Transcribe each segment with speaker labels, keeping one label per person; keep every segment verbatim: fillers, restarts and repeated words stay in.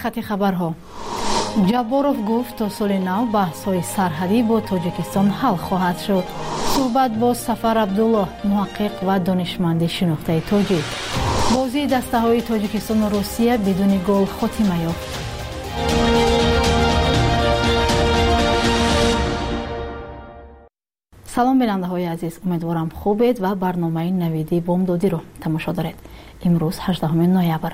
Speaker 1: خط خبرها. جابوروف گفت تا سال نو بحث‌های سرحدی با تاجیکستان حل خواهد شد. صحبت با سفر عبدالله، محقق و دانشمند شناخته تاجیک. بازی دسته‌های تاجیکستان و روسیه بدون گل خاتمه یافت. سلام بیننده های عزیز، امیدوارم خوبید و برنامه نویدی بامدادی رو تماشا دارید. امروز هجدهم نوامبر.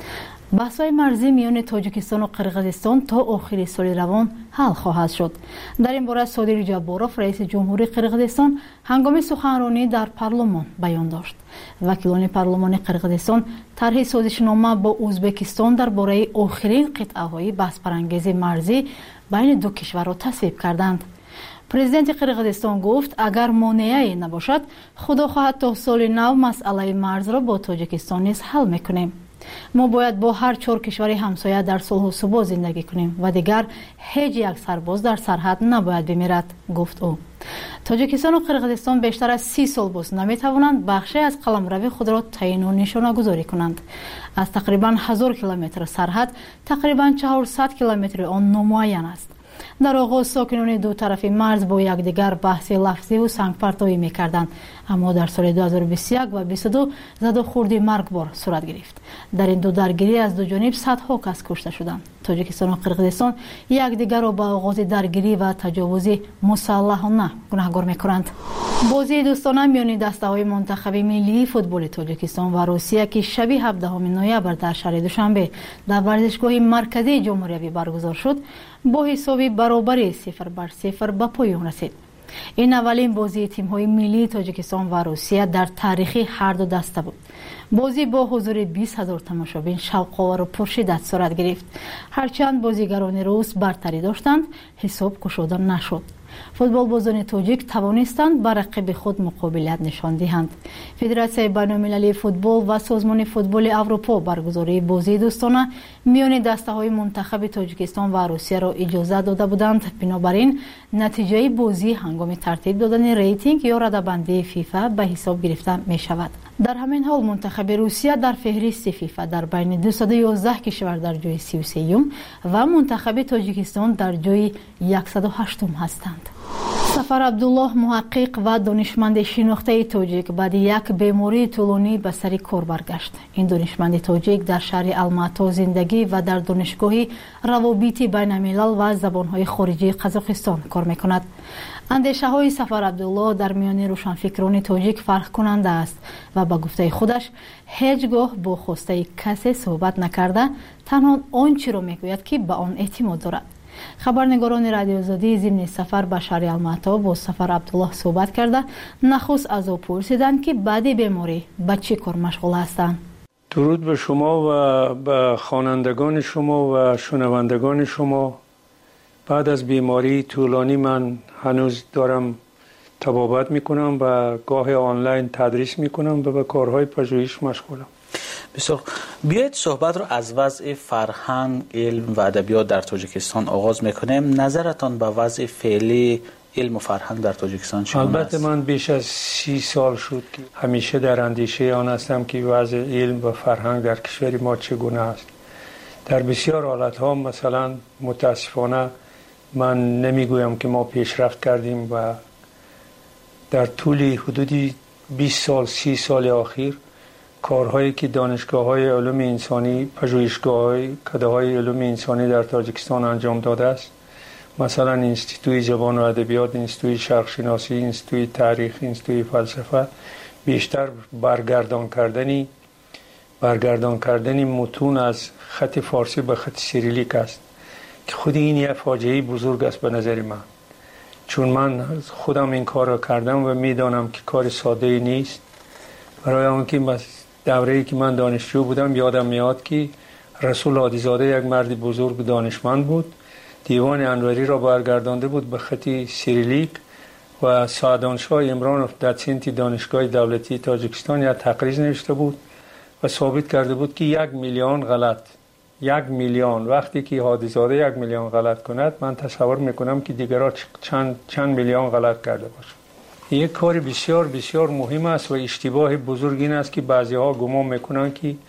Speaker 1: بحث‌های مرزی میان تاجیکستان و قرقیزستان تا آخر سال روان حل خواهد شد. در این باره صادق جابوروف رئیس جمهوری قرقیزستان هنگام سخنرانی در پارلمان بیان داشت. وکیلان پارلمان قرقیزستان طرح سازشنامه با ازبکستان درباره آخرین قطعه‌های بحث برانگیز مرزی بین دو کشور را تصویب کردند. پرزیدنت قرقیزستان گفت اگر مانعی نباشد خدا خواهد تا سال نو مسئله مرز را با تاجیکستان نیز حل میکنیم. ما باید با هر چهار کشور همسایه در صلح و ثبات زندگی کنیم و دیگر هیچ یک سرباز در سرحد نباید بمیرد، گفت او. تاجیکستان و قرقیزستان بیشتر از سی سال باز نمیتوانند بخشی از قلمرو خود را تعیین و نشانه گذاری کنند. از تقریبا هزار کیلومتر سرحد تقریبا چهارصد کیلومتر آن نامعین است. در آغاز ساکنان دو طرف مرز با یکدیگر بحث لفظی و سنگپرتایی می‌کردند، اما در سال دو هزار و بیست و یک و بیست و دو زد و خورد مرگبار صورت گرفت. در این دو درگیری از دو جانب صدها کس کشته شدند. تاجیکستان و قرقیزستان یکدیگر را با آغاز درگیری و تجاوز مسلحانه گناهکار می‌کنند. بازی دوستانه میان دسته‌های منتخب ملی فوتبال تاجیکستان و روسیه که شب هفدهم نوامبر در شهر دوشنبه در ورزشگاه مرکزی جمهوری برگزار شد، با حسابی برابری صفر بر صفر به پایان رسید. این اولین بازی تیم‌های ملی تاجیکستان و روسیه در تاریخ هر دو دسته بود. بازی با حضور بیست هزار تماشابین شوق‌آور و پرشدت صورت گرفت. هرچند بازیگران روس برتری داشتند، حساب گشوده نشد. فوتبال بازان تاجیک توانستند بر رقیب خود مقابلت نشان دهند. فدراسیون بین‌المللی فوتبال و سازمان فوتبال اروپا برگزاری بازی دوستانه میان دسته‌های منتخب تاجیکستان و روسیه را اجازه داده بودند. بنابراین نتیجه بازی هنگام ترتیب دادن ریتینگ یا رده‌بندی فیفا به حساب گرفته می شود. در همین حال منتخب روسیه در فهرست فیفا در بین دویست و یازده کشور در جای سی و سه و منتخب تاجیکستان در جای صد و هشت هستند. سفر عبدالله، محقق و دانشمند شناخته تاجیک بعد یک بیماری طولانی به سر کار برگشت. این دانشمند تاجیک در شهر الماتا زندگی و در دانشگاه روابط بین الملل و زبانهای خارجی قزاقستان کار میکند. اندیشه های سفر عبدالله در میان روشنفکران تاجیک فرق کننده است و به گفته خودش هیچگاه با خواسته کسی صحبت نکرده، تنها آنچه را میگوید که به آن اعتماد دارد. خبرنگاران رادیو آزادی ضمن سفر به شهر الماتا با سفر عبدالله صحبت کرده نخست از او پرسیدند که بعد بیماری به چه کار مشغول هستند.
Speaker 2: درود به شما و به خوانندگان شما و شنوندگان شما. بعد از بیماری طولانی من هنوز دارم طبابت میکنم و گاه آنلاین تدریس میکنم و به کارهای پژوهش مشغولم.
Speaker 3: بسیار. بیایید صحبت رو از وضع فرهنگ، علم و ادبیات در تاجیکستان آغاز میکنیم. نظرتان به وضع فعلی علم و فرهنگ در تاجیکستان چگونه است؟
Speaker 2: البته من بیش از سی سال شد که همیشه در اندیشه آن هستم که وضع علم و فرهنگ در کشور ما چگونه است. در بسیار حالتها مثلا متاسفانه من نمیگویم که ما پیشرفت کردیم و در طول حدودی بیست سال سی سال اخیر کارهایی که دانشگاه‌های علوم انسانی، پژوهشگاه‌های کاده‌های علوم انسانی در تاجیکستان انجام داده است، مثلا انستیتوی زبان و ادبیات، انستیتوی شرق شناسی، انستیتوی تاریخ، انستیتوی فلسفه، بیشتر برگردان کردنی برگردان کردنی متون از خط فارسی به خط سیریلیک است که خود این یک فاجعه بزرگ است به نظر من، چون من خودم این کار را کردم و میدانم که کار ساده نیست. برای آنکه دوره‌ای که من دانشجو بودم یادم میاد که رسول عادیزاده یک مرد بزرگ دانشمند بود، دیوان انوری را برگردانده بود به خط سیریلیک و سعدانشاه عمرانوف دوسنت دانشگاه دولتی تاجیکستان یک تقریر نوشته بود و ثابت کرده بود که یک میلیون غلط یک میلیون وقتی که حادثاده یک میلیون غلط کند، من تصور میکنم که دیگرها چند چند میلیون غلط کرده باشند. یک کار بسیار بسیار مهم است و اشتباه بزرگ این است که بعضی ها گمان میکنند که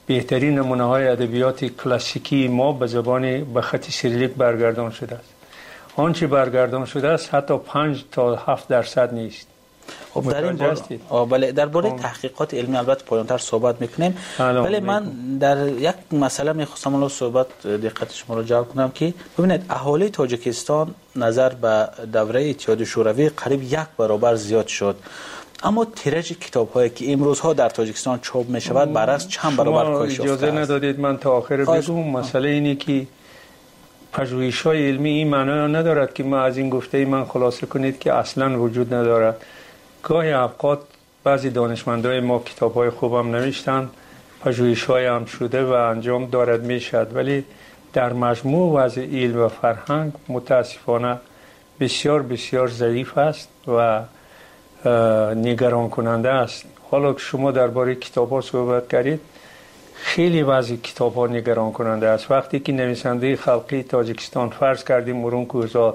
Speaker 2: بهترین نمونه های ادبیات کلاسیکی ما به زبان به خط سیریلیک برگردان شده است. آنچه برگردان شده است حتی پنج تا هفت درصد نیست.
Speaker 3: خب در این باره بله درباره تحقیقات علمی البته پایان‌تر صحبت میکنیم، ولی من در یک مسئله میخواستم الان صحبت دقت شما رو جلب کنم که ببینید اهالی تاجیکستان نظر به دوره اتحاد شوروی قریب یک برابر زیاد شد، اما تیراژ کتاب‌هایی که امروزها در تاجیکستان چاپ می‌شود برعکس چند برابر کاهش یافته است.
Speaker 2: اجازه ندادید من تا آخر بگم. مسئله اینه که پژوهش‌های علمی این معنی ندارد که ما از این گفته من خلاصه کنید که اصلا وجود ندارد. گاهی اوقات بعضی دانشمندای ما کتاب‌های خوبم نوشتن، پژوهش‌های هم شده و انجام دارد میشد، ولی در مجموع وضع علم و فرهنگ متاسفانه بسیار بسیار ضعیف است و نگران کننده است. حالا که شما درباره کتاب‌ها صحبت کردید، خیلی وضع کتاب‌ها نگران کننده است. وقتی که نویسنده خلقی تاجیکستان فرض کردیم مرون کوزاد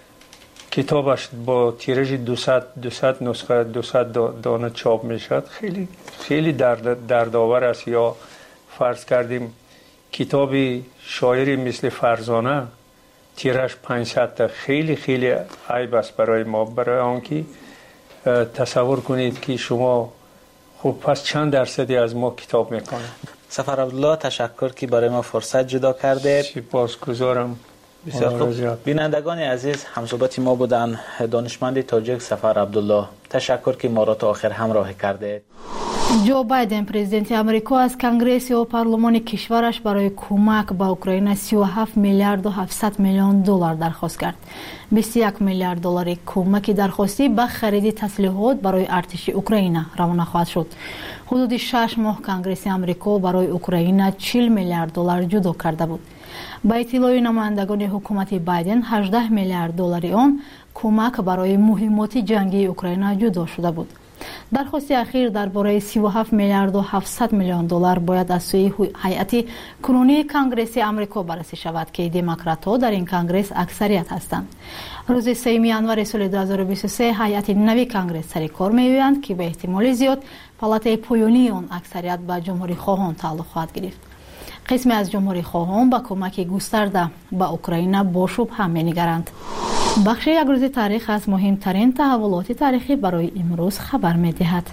Speaker 2: کتابش با تیراژ دویست نسخه دویست دانه چاپ میشد، خیلی خیلی درد دردآور است. یا فرض کردیم کتاب شاعری مثل فرزانه تیراژ پانصد تا، خیلی خیلی عیب است برای ما، برای آنکه تصور کنید که شما خب پس چند درصدی از ما کتاب میکنه.
Speaker 3: سفر عبدالله تشکر که برای ما فرصت جدا کرده.
Speaker 2: سپاسگزارم.
Speaker 3: بسیار خوب. بینندگان عزیز، همصحبت ما بودن دانشمند تاجیک سفر عبدالله. تشکر که ما را تا آخر همراه کرده.
Speaker 1: جو بایدن پرزیدنت امریکا از کنگره و پارلمان کشورش برای کمک به اوکراین سی و هفت میلیارد و هفتصد میلیون دلار درخواست کرد. بیست و یک میلیارد دلار کمک درخواستی به خرید تسلیحات برای ارتش اوکراین روانه خواهد شد. حدود شش ماه کنگره امریکا برای اوکراین چهل میلیارد دلار جدا کرده بود. با اطلاع نمایندگان حکومت بایدن هجده میلیارد دلار آن کمک برای مهمات جنگی اوکراین جدا شده بود. درخواست اخیر درباره سی و هفت میلیارد و هفتصد میلیون دلار باید از سوی هیئت کنونی کنگره آمریکا بررسی شود که دموکرات‌ها در این کنگره اکثریت هستند. روز سوم ژانویه سال دو هزار و بیست و سه هیئت نوی کنگره سر کار می‌آیند که به احتمال زیاد پالاتای پایانی آن اکثریت به جمهوری خواهان تعلق خواهد گرفت. قسمی از جمهوری خواهان با کمک گسترده به اوکراین با شبهه می‌نگرند. بخش یک روز تاریخ از مهمترین تحولات تاریخی برای امروز خبر می‌دهد.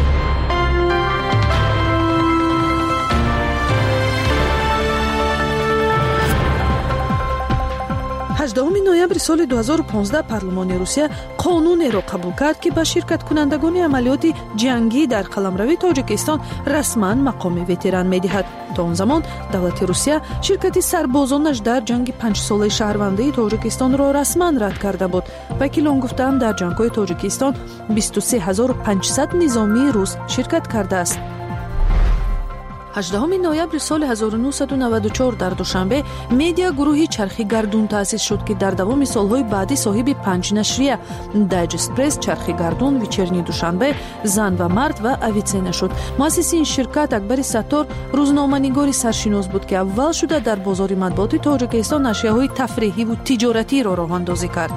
Speaker 4: هجدهم نوامبر سال دو هزار و پانزده پارلمان روسیه قانونی را قبول کرد که به شرکت کنندگان عملیات جنگی در قلمرو تاجیکستان رسما مقام وتران می‌دهد. تا آن زمان دولت روسیه شرکت سربازانش در جنگ پنج ساله شهروندی تاجیکستان را رسما رد کرده بود. وکیلان گفتند در جنگ‌های تاجیکستان بیست و سه هزار و پانصد نظامی روس شرکت کرده است. هجدهم نوامبر سال هزار و نهصد و نود و چهار در دوشنبه مدیا گروهی چرخی گردون تأسیس شد که در دوام سالهای بعدی صاحب پنج نشریه دایجست پرس، چرخی گردون، ویچرنی دوشنبه، زن و مرد و اویتسینا شد. مؤسس این شرکت اکبر ستار روزنامه‌نگاری سرشناس بود که اول شده در بازار مطبوعات تاجیکستان اشیاءهای تفریحی و تجارتی را راه اندازی کرد.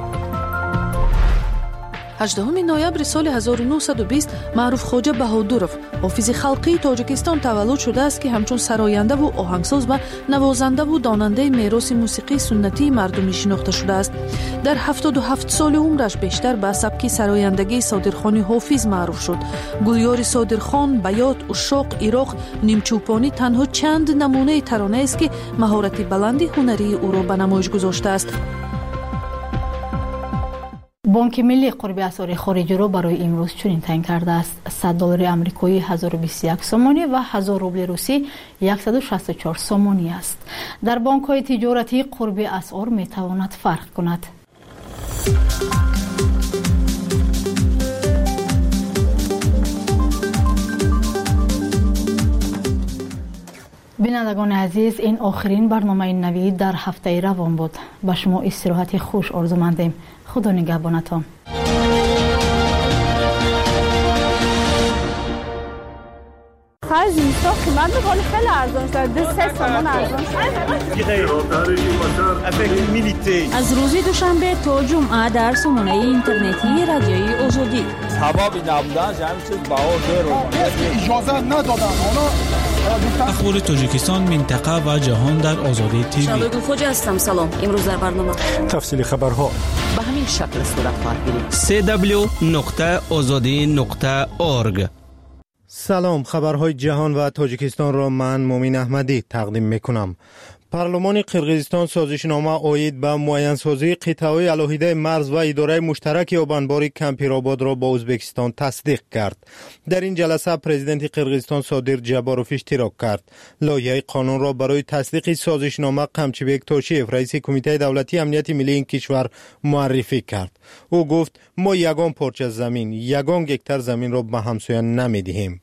Speaker 4: هجدهم نوامبر سال هزار و نهصد و بیست معروف خواجه بهادورов حافظ خلقی تاجیکستان تولد شده است که همچون سراینده و آهنگساز و نوازنده و داننده میراث موسیقی سنتی مردمی شناخته شده است. در هفتاد و هفت سال عمرش بیشتر به سبک سرایندگی صادرخان حافظ معروف شد. گلیار صادرخان، بیات، اشاق، عراق، نیمچوپانی تنها چند نمونه ترانه است که مهارت بلند هنری او را به نمایش گذاشته است.
Speaker 1: بانک ملی قرب اسعار خارجی را برای امروز چنین تعیین کرده است: صد دلار آمریکایی هزار و بیست و یک سومانی و هزار روبل روسی صد و شصت و چهار سومانی است. در بانک‌های تجارتی قرب اسعار می‌تواند فرق کند. بینندگان عزیز، این آخرین برنامه نوی در هفته روان بود. با شما استراحت خوش آرزومندیم. خدا نگهبانتان.
Speaker 5: خرج نیستا قیمت بکنه خیلی ارزان شد. دو سه سامان ارزان شد.
Speaker 6: از روز دوشنبه تا جمعه در سامانه اینترنتی رادیوی آزادی.
Speaker 7: سبب نبودن جمعی چیز باور رو
Speaker 8: اجازه ندادن.
Speaker 7: اخبار تاجیکستان، منطقه و جهان در آزادی تیوی.
Speaker 8: شادو خوجا هستم. سلام. امروز در برنامه
Speaker 9: تفصیل خبرها
Speaker 10: به همین شکل صورت خواهد گرفت.
Speaker 11: سی دبلیو نقطه آزادی نقطه اورگ.
Speaker 9: سلام، خبرهای جهان و تاجیکستان را من مومین احمدی تقدیم میکنم. پارلمان قرقیزستان سازشنامه عاید به معین‌سازی قطعه‌های علاهیده مرز و اداره مشترک آبانبار کمپیرآباد را با ازبکستان تصدیق کرد. در این جلسه پرزیدنت قرقیزستان صادر جباروف اشتراک کرد. لایحه قانون را برای تصدیق سازشنامه قمچیبک تاشیف رئیس کمیته دولتی امنیت ملی این کشور معرفی کرد. او گفت ما یگان پارچه زمین، یگان گکتر زمین را به همسایان نمی‌دهیم.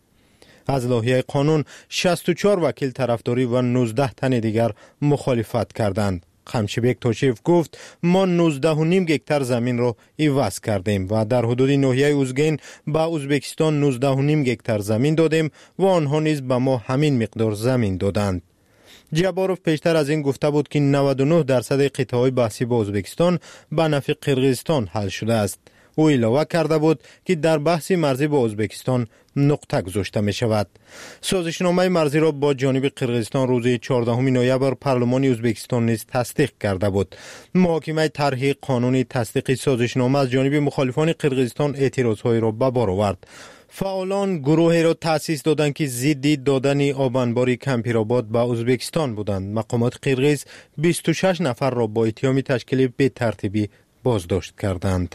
Speaker 9: از لایحه قانون شصت و چهار وکیل طرفداری و نوزده تن دیگر مخالفت کردند. قمچیبک تاشیف گفت ما نوزده و نیم گکتر زمین را عوض کردیم و در حدود ناحیه اوزگین به ازبکستان نوزده و نیم گکتر زمین دادیم و آنها نیز به ما همین مقدار زمین دادند. جباروف پیشتر از این گفته بود که نود و نه درصد قطعه‌های بحثی با ازبکستان به نفع قرقیزستان حل شده است. او علاوه کرده بود که در بحث مرزی با ازبکستان نقطه گذاشته می شود. سازشنامه مرزی را با جانب قرقیزستان روز چهاردهم نوامبر پارلمان ازبکستان نیز تصدیق کرده بود. محاکمه طرح قانونی تصدیق سازشنامه از جانب مخالفان قرقیزستان اعتراضهای را به بار آورد. فعالان گروهی را تأسیس دادند که ضد دادن آبانبار کمپیرآباد به ازبکستان بودند. مقامات قرقیز بیست و شش نفر را با اتهام تشکیل بی ترتیبی بازداشت کردند.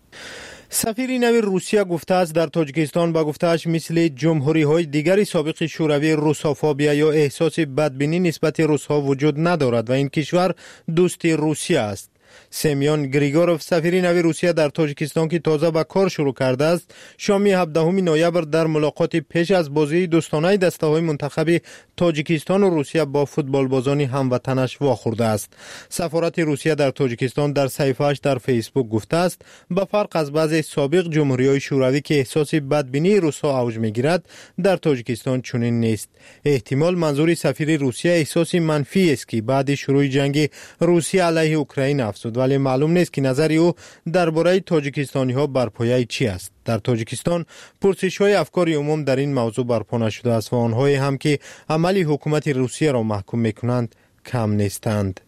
Speaker 9: سفیر نو روسیه گفته است در تاجیکستان به گفته‌اش مثل جمهوری های دیگر سابق شوروی روسافوبیا یا احساس بدبینی نسبت روس‌ها وجود ندارد و این کشور دوست روسیه است. سمیون گریگوروف سفیر نو روسیه در تاجیکستان که تازه به کار شروع کرده است شام هفدهم نوامبر در ملاقات پیش از بازی دوستانه دسته‌های منتخب تاجیکستان و روسیه با فوتبالبازان هموطنش واخورده است. سفارت روسیه در تاجیکستان در صفحه‌اش در فیسبوک گفته است به فرق از بعضی سابق جمهوری‌های شوروی که احساس بدبینی روس‌ها اوج می‌گیرد در تاجیکستان چنین نیست. احتمال منظور سفیر روسیه احساس منفی است که بعد شروع جنگ روسیه علیه اوکراین افزود، ولی معلوم نیست که نظر او درباره تاجیکستانی ها بر پایه چی است. در تاجیکستان پرسش های افکار عموم در این موضوع برپا نشده است و آنهایی هم که عمل حکومت روسیه را محکوم میکنند کم نیستند.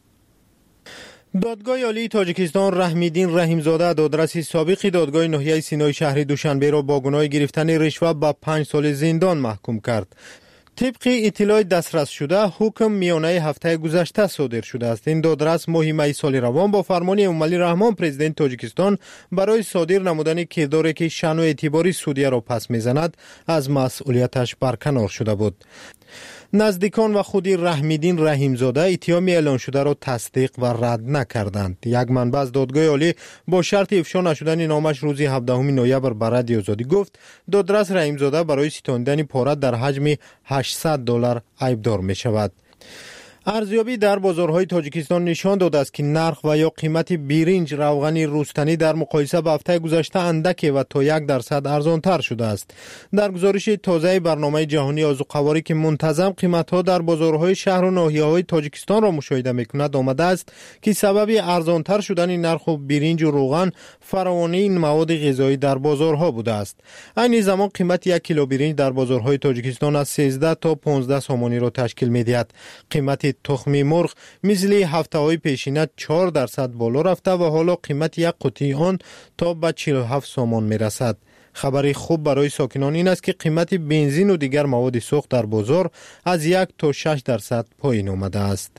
Speaker 9: دادگاه عالی تاجیکستان رحمیدین رحیمزاده دادرس سابق دادگاه ناحیه سینای شهر دوشنبه را با گناه گرفتن رشوه به پنج سال زندان محکوم کرد. طبق اطلاع دسترس شده حکم میانه هفته گذشته صادر شده است. این دادرس ماه می سال روان با فرمان امومالی رحمان پرزیدنت تاجیکستان برای صادر نمودن کرداری که شأن و اعتبار سودیه را پس میزند از مسئولیتش برکنار شده بود. نزدیکان و خود رحمیدین رحیمزاده اتهام اعلان شده را تصدیق و رد نکردند. یک منبع از دادگاه عالی با شرط افشا نشدن نامش روز هفدهم نوامبر به رادیو آزادی گفت دادرس رحیمزاده برای ستاندن پاره در حجم هشتصد دلار عیبدار می شود. ارزیابی در بازارهای تاجیکستان نشان داده است که نرخ و یا قیمت برنج روغن روستنی در مقایسه با هفته گذشته اندک و تا یک درصد ارزانتر شده است. در گزارش تازه برنامه جهانی آذوقواری که منتظم قیمت‌ها در بازارهای شهر و ناحیه‌های تاجیکستان را مشاهده می‌کند آمده است که سبب ارزانتر شدن نرخ برنج و روغن فراوانی این مواد غذایی در بازارها بوده است. این زمان قیمت یک کیلو برنج در بازارهای تاجیکستان از سیزده تا پانزده سامانی را تشکیل می‌دهد. قیمت تخم مرغ مثل هفته‌های پیشینه چهار درصد بالا رفته و حالا قیمت یک قوطی آن تا به چهل و هفت سامان میرسد. خبری خوب برای ساکنان این است که قیمت بنزین و دیگر مواد سوخت در بازار از یک تا شش درصد پایین آمده است.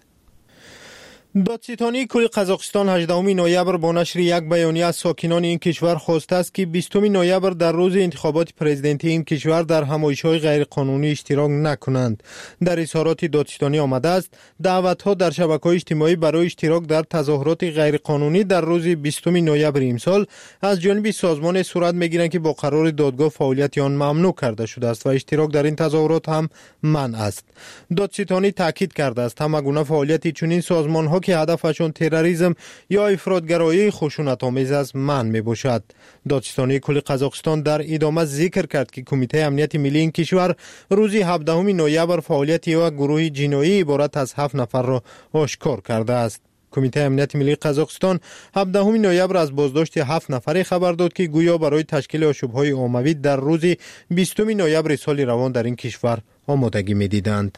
Speaker 9: دادستانی کل قزاقستان هجدهم نوامبر با نشر یک بیانیه از ساکنان این کشور خواسته است که بیستم نوامبر در روز انتخابات پرزیدنتی این کشور در همایش‌های غیرقانونی اشتراک نکنند. در اظهارات دادستانی آمده است دعوت‌ها در شبکه‌های اجتماعی برای اشتراک در تظاهرات غیرقانونی در روز بیستم نوامبر امسال از جانب سازمان صورت می‌گیرند که با قرار دادگاه فعالیت آن ممنوع کرده شده است و اشتراک در این تظاهرات هم منع است. دادستانی تاکید کرده است همه گونه فعالیت چنین سازمان‌ها که هدفشون تروریسم یا افراطگرایی خشونت‌آمیز است منع می‌باشد. دادستانی کل قزاقستان در ادامه ذکر کرد که کمیته امنیت ملی این کشور روز هفدهم نوامبر فعالیت یک گروه جنایی عبارت از هفت نفر را آشکار کرده است. کمیته امنیت ملی قزاقستان هفدهم نوامبر از بازداشت هفت نفره خبر داد که گویا برای تشکیل آشوب‌های عمومی در روز بیستم نوامبر سال روان در این کشور آمادگی می دیدند.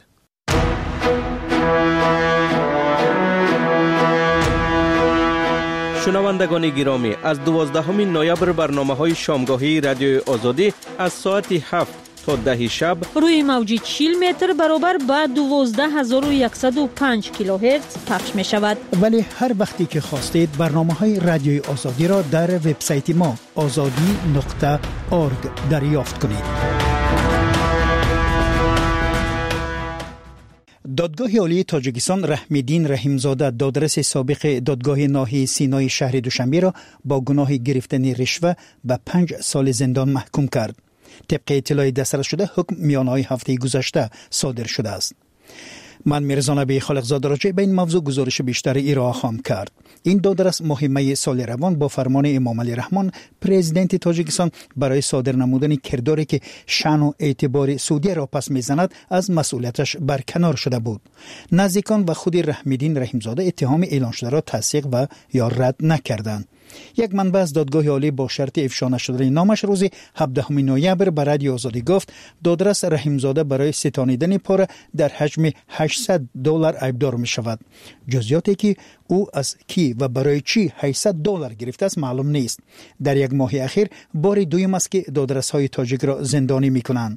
Speaker 11: شنوندگان گرامی، از دوازدهم نوامبر برنامه‌های شامگاهی رادیوی آزادی از ساعت هفت تا ده شب
Speaker 6: روی موج چهل متر برابر با دوازده هزار و صد و پنج کیلوهرتز پخش می شود.
Speaker 12: ولی هر وقتی که خواستید برنامه‌های رادیوی آزادی را در وبسایت ما آزادی نقطه اورگ دریافت کنید. دادگاه عالی تاجیکستان رحمیدین رحیمزاده دادرس سابق دادگاه ناحیه سینای شهر دوشنبه را با گناه گرفتن رشوه به پنج سال زندان محکوم کرد. طبق اطلاع دسترس شده حکم میانهای هفته گذشته صادر شده است. من میرزا نبی خالقزاده راجع به این موضوع گزارش بیشتر ارائه خواهم کرد. این دادرس مهمه سال روان با فرمان امام علی رحمان پرزیدنت تاجیکستان برای صادر نمودن کرداری که شأن و اعتبار سعودی را پس میزند از مسئولیتش برکنار شده بود. نزدیکان و خود رحمیدین رحیمزاده اتهام اعلان شده را تصدیق و یا رد نکردند. یک منبع از دادگاه عالی با شرط افشا نشدن نامش روز هفدهم نوامبر به رادیو آزادی گفت دادرس رحیمزاده برای ستانیدن پاره در حجم هشتصد دلار عیبدار می شود. جزئیاتی که او از کی و برای چی هشتصد دلار گرفته است معلوم نیست. در یک ماه اخیر بار دوم است که دادرس های تاجیک را زندانی می کنند.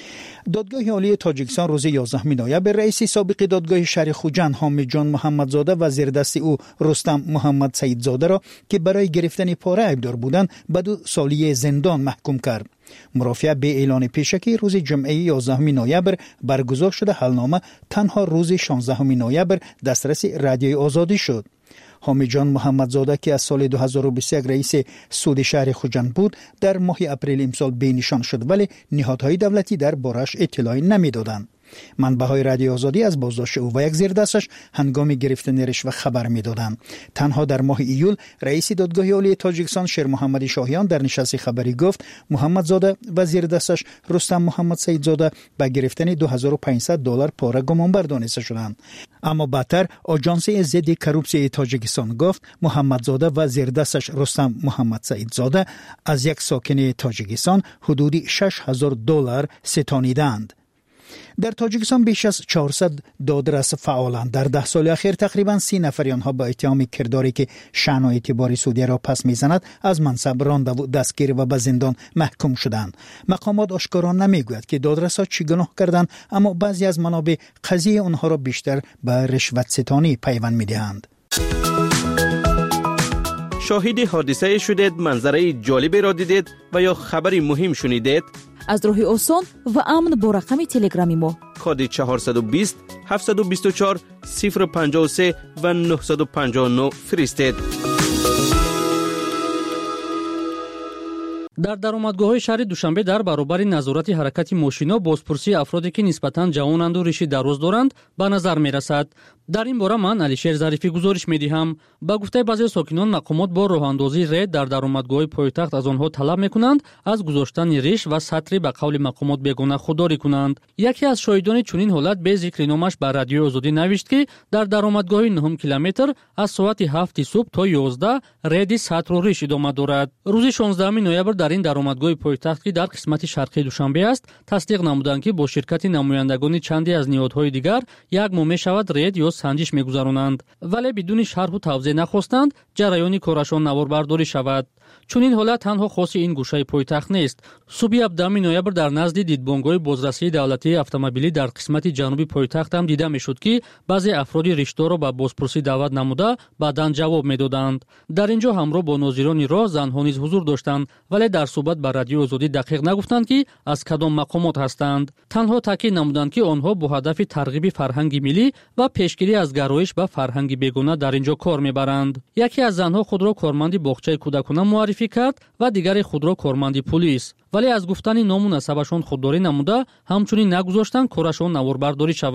Speaker 12: دادگاه عالی تاجیکستان روز یازدهم نوامبر رئیس سابق دادگاه شهر خوجند حامد جان محمدزاده و زیردست او رستم محمد سعیدزاده را که برای گرفتن پاره عیبدار بودند به دو سالی زندان محکوم کرد. مرافعه به اعلان پیشکی روز جمعه یازدهم نوامبر برگزار شده حلنامه تنها روز شانزدهم نوامبر دسترس رادیوی آزادی شد. حامد جان محمدزاده که از سال دو هزار و بیست و یک رئیس سود شهر خوجند بود در ماه اپریل امسال بینشان شد ولی نهادهای دولتی در بارش اطلاعی نمیدادند. منبع‌های رادیو آزادی از بازداشت او و یک زیردستش هنگام گرفتن رشوه خبر می‌دادند. تنها در ماه ایول رئیس دادگاه عالی تاجیکستان شیر محمد شاهیان در نشست خبری گفت محمدزاده و زیردستش رستم محمد سعیدزاده به گرفتن دو هزار و پانصد دلار پاره گمانبر دانسته شدند. اما بعدتر آژانس ضد کروپسی تاجیکستان گفت محمدزاده و زیردستش رستم محمد سعیدزاده از یک ساکن تاجیکستان حدود شش هزار دلار ستانیدند. در تاجیکستان بیش از چهارصد دادرس فعالند. در ده سال اخیر تقریبا سی نفر آنها با اتهام کرداری که شأن و اعتبار سعودی را پس میزند از منصب رانده و دستگیر و به زندان محکوم شدند. مقامات آشکارا نمیگوید که دادرس‌ها چی گناه کردند، اما بعضی از منابع قضیه آنها را بیشتر به رشوت ستانی پیوند میدهند.
Speaker 11: شاهد حادثه شدید، منظره جالبی را دیدید و یا خبری مهم شنیدید؟
Speaker 4: از راهی آسان و امن با رقم تلگرامی ما
Speaker 11: کد چهارصد و بیست هفتصد و بیست و چهار صفر پنجاه و سه و نهصد و پنجاه و نه فرستید.
Speaker 13: در درآمدگاه‌های شهر دوشنبه در برابر نظارت حرکت ماشینا بازپرسی افرادی که نسبتاً جوانند و ریش دراز دارند به نظر می‌رسد. در این باره من علیشیر ظریفی گزارش می‌دهم. با گفته بعضی ساکنان مقامات با راه‌اندازی رید در درآمدگاه پایتخت از آنها طلب می‌کنند از گذاشتن ریش و سطری به قول مقامات بیگانه خودداری کنند. یکی از شاهدان چنین حالت به ذکر نامش به رادیو آزادی نوشت که در درآمدگاه نه کیلومتر از ساعت هفت صبح تا یازده رید سطر و ریش ادامه دارد. روز شانزدهم نوامبر در این درآمدگاه پایتخت که در قسمت شرقی دوشنبه است تصدیق نمودند که با شرکت نمایندگان چندی از نهادهای دیگر یک ماه می‌شود رید یا سنجش می‌گذرانند، ولی بدون شرح و توضیح نخواستند جریان کارشان نواربرداری شود. چون این حالت تنها خاص این گوشه پایتخت نیست. صبح هفدهم نوامبر در نزد دیدبانگاه بازرسی دولتی اتومبیلی در قسمت جنوبی پایتخت هم دیده میشد که بعضی افراد ریشدار را به بازپرسی دعوت نموده بعداً جواب میدادند. در اینجا همراه با ناظران راه زنها نیز حضور داشتند، ولی در صحبت با رادیو آزادی دقیق نگفتند که از کدام مقامات هستند. تنها تاکید نمودند که آنها با هدف ترغیب فرهنگ ملی و پیشگیری از گرایش به فرهنگ بیگانه در اینجا کار میبرند. یکی از زنها خود را کارمند باغچه کودکانه معرفی کرد و دیگری خود را کارمند پلیس، ولی از گفتن نام و نسبشان خودداری نموده همچنین نگذاشتند کارشان نواربرداری شود.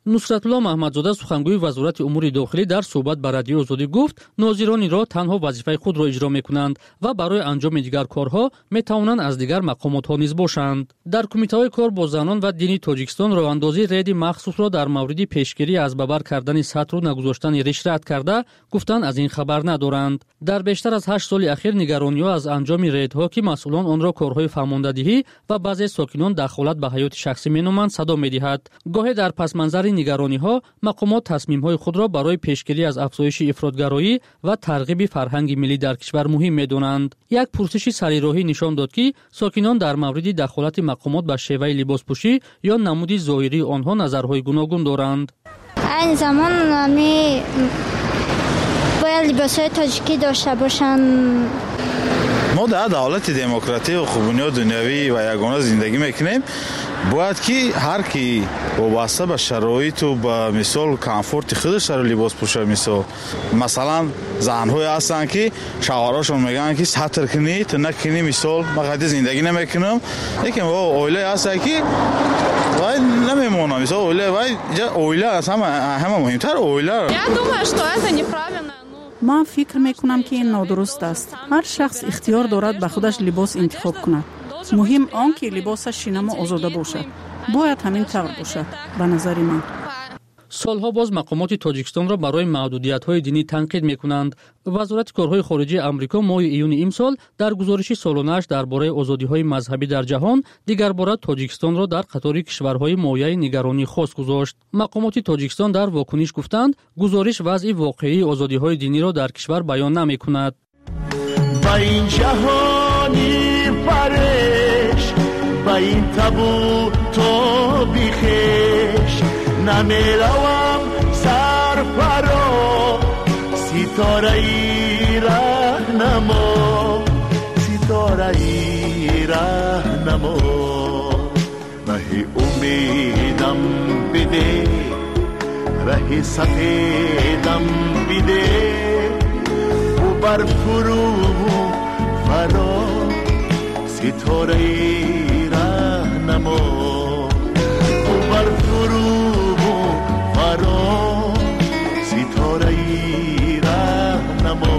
Speaker 13: нусратулло маҳмадзода сухангӯи вазорати умури дохилӣ дар суҳбат ба радиои озодӣ гуфт нозирониро танҳо вазифаи худро иҷро мекунанд ва барои анҷоми дигар корҳо метавонанд аз дигар мақомотҳо низ бошанд. дар кумитаҳои кор бо занон ва дини тоҷикистон роҳандозии реди махсусро дар мавриди пешгирии аз ба бар кардани сатҳру нагузоштани риш рад карда гуфтанд аз ин хабар надоранд. дар бештар аз ҳашт соли ахир нигарониҳо аз анҷоми рейдҳо ки масъулон онро корҳои фармондадиҳӣ ва баъзе сокинон дахолат ба ҳаёти шахсӣ меноманд садо медиҳад. гоҳе дар пасманзари нигарониҳо мақомот тасмимҳои худро барои пешгирӣ аз афзоиши ифротгароӣ ва тарғиби фарҳанги миллӣ дар кишвар муҳим медонанд. як пурсиши сарироҳӣ нишон дод ки сокинон дар мавриди дахолати мақомот ба шеваи либоспӯшӣ ё намуди зоҳирии онҳо назарҳои гуногун доранд.
Speaker 14: айни замон ами бояд либосҳои тоҷикӣ дошта бошанд.
Speaker 15: мо дар давлати демократӣ ва хубуниёт дунявӣ ва ягона зиндагӣ мекунем. бояд ки ҳар ки вобаста ба шароиту ба мисол комфорти худаш саро либос пӯша. мисол масалан занҳое ҳастанд ки шавҳарошон мегӯянд ки сатр кунӣ ту накунӣ. мисол ман қайди зиндагӣ намекунам, лекин оилае ҳастанд ки вай намемонам. мисол оила вай оила аз ҳама муҳимтар оила.
Speaker 16: Я думаю, что это неправильно.
Speaker 17: ман фикр мекунам ки ин нодуруст аст. ҳар шахс ихтиёр дорад ба худаш либос интихоб кунад. муҳим он ки либосаш шинаму озода бошад. бояд ҳамин тавр бошад ба назари ман.
Speaker 13: солҳо боз мақомоти тоҷикистонро барои маҳдудиятҳои динӣ танқид мекунанд. вазорати корҳои хориҷии амрико моҳи июни имсол дар гузориши солонааш дар бораи озодиҳои мазҳабӣ дар ҷаҳон дигарбора тоҷикистонро дар қатори кишварҳои мояи нигаронии хос гузошт. мақомоти тоҷикистон дар вокуниш гуфтанд гузориш вазъи воқеии озодиҳои диниро дар кишвар баён намекунад.
Speaker 18: ба ин ҷаҳони фареш ба ин табу тоби хеш намеравам сарфаро ситораи раҳнамо ситораи раҳнамо раҳи умедам биде раҳи сафедам биде у бар фурӯ фаро ситораи раҳнамо у бар фурӯ ستاره‌ای راهنما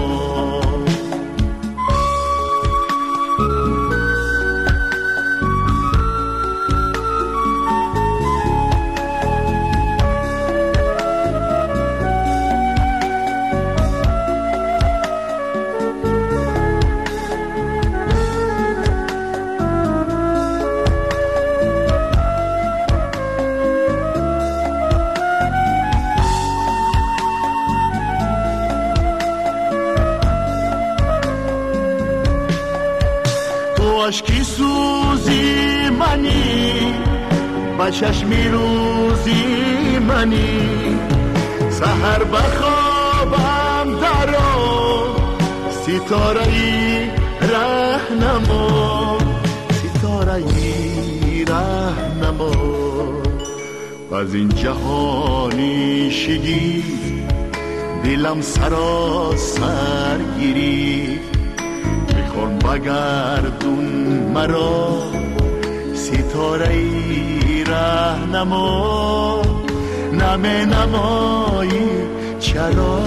Speaker 18: اشکی سوزی منی با چشمی روزی منی سحر بخوابم درو ستاره‌ای راهنما ستاره‌ای راهنما از این جهانی شگی دلم سراسر گیری میخوام بگردون مرا ستاره‌ای راهنما نمه نمایی چرا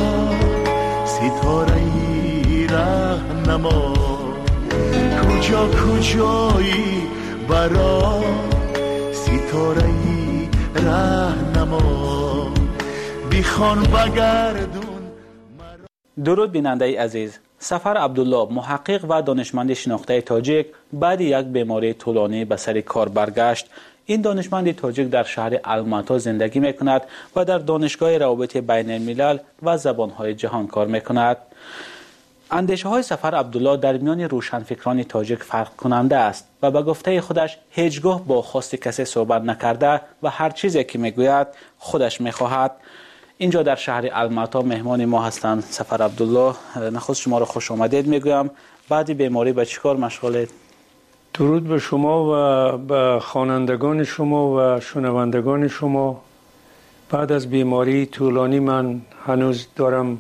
Speaker 18: ستاره‌ای راهنما کجا کجایی برا ستاره‌ای راهنما بیخوان بگردون.
Speaker 3: درود بیننده عزیز، سفر عبدالله محقق و دانشمند شناخته تاجیک بعد یک بیماری طولانی به سر کار برگشت. این دانشمند تاجیک در شهر الماتا زندگی میکند و در دانشگاه روابط بین الملل و زبانهای جهان کار میکند. اندیشه های سفر عبدالله در میان روشنفکران تاجیک فرق کننده است و به گفته خودش هیچگاه با خواست کسی صحبت نکرده و هر چیزی که میگوید خودش میخواهد. اینجا در شهر الماتا مهمان ما هستند سفر عبدالله. نخست شما را خوش آمدید میگویم. بعد بیماری به چیکار مشغولید؟
Speaker 2: درود به شما و به خوانندگان شما و شنوندگان شما. بعد از بیماری طولانی من هنوز دارم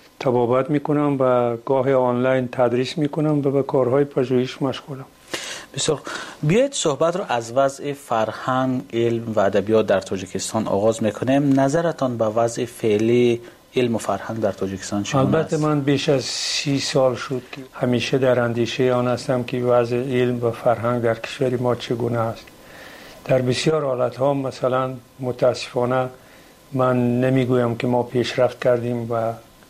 Speaker 2: طبابت میکنم و گاه آنلاین تدریس میکنم و به کارهای پژوهش مشغولم.
Speaker 3: بسیار. بیایید صحبت رو از وضع فرهنگ، علم و ادبیات در تاجیکستان آغاز میکنیم. نظرتان به وضع فعلی علم و فرهنگ در تاجیکستان چگونه است؟
Speaker 2: البته من بیش از سی سال شد که همیشه در اندیشه آن هستم که وضع علم و فرهنگ در کشور ما چگونه است. در بسیار حالتها مثلا متاسفانه من نمیگویم که ما پیشرفت کردیم و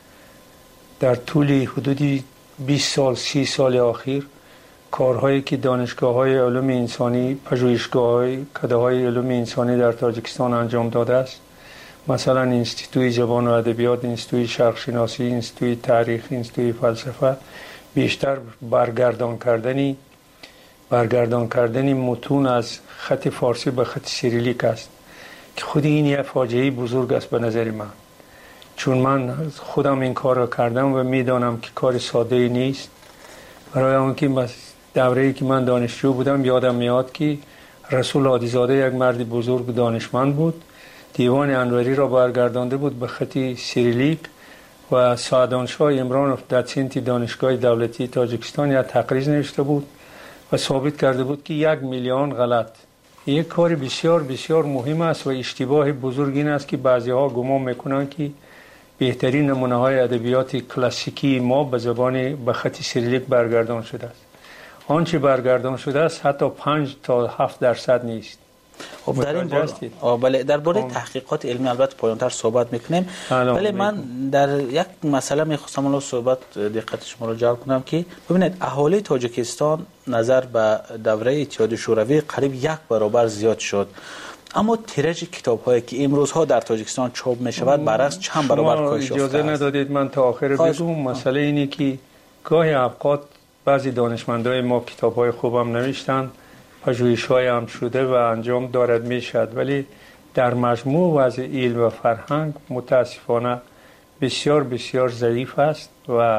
Speaker 2: در طول حدودی بیست سال سی سال اخیر کارهایی که دانشگاه‌های علوم انسانی، پژوهشگاه‌های کده‌های علوم انسانی در تاجیکستان انجام داده است، مثلا انستیتوی زبان و ادبیات، انستیتوی شرق شناسی، انستیتوی تاریخ، انستیتوی فلسفه، بیشتر برگردان کردنی برگردان کردنی متون از خط فارسی به خط سیریلیک است که خود این یک فاجعه بزرگ است به نظر من، چون من خودم این کار را کردم و میدانم که کار ساده نیست. برای آنکه دوره‌ای که من دانشجو بودم یادم میاد که رسول عادیزاده یک مرد بزرگ دانشمند بود، دیوان انوری را برگردانده بود به خط سیریلیک و سعدانشاه امرانوف داتسنت دانشگاه دولتی تاجیکستان یک تقریر نوشته بود و ثابت کرده بود که یک میلیون غلط. یک کار بسیار بسیار مهم است و اشتباه بزرگ این است که بعضی ها گمان میکنند که بهترین نمونه های ادبیات کلاسیکی ما به زبان به خط سیریلیک برگردان شده است. آنچه برگردان شده است حتی پنج تا هفت درصد نیست.
Speaker 3: خب در این باره بله درباره تحقیقات علمی البته پایان‌تر صحبت میکنیم، ولی من در یک مسئله میخواستم الان صحبت دقت شما رو جلب کنم که ببینید اهالی تاجیکستان نظر به دوره اتحاد شوروی قریب یک برابر زیاد شد، اما تیراژ کتاب‌هایی که امروزها در تاجیکستان چاپ می‌شود برعکس چند برابر کاهش یافته است. اجازه
Speaker 2: ندادید من تا آخر بگم. مسئله اینه که گاهی اوقات بعضی دانشمندای ما کتاب‌های خوبم نوشتن، پژوهش‌های هم شده و انجام دارد میشد، ولی در مجموع وضع علم و فرهنگ متاسفانه بسیار بسیار ضعیف است و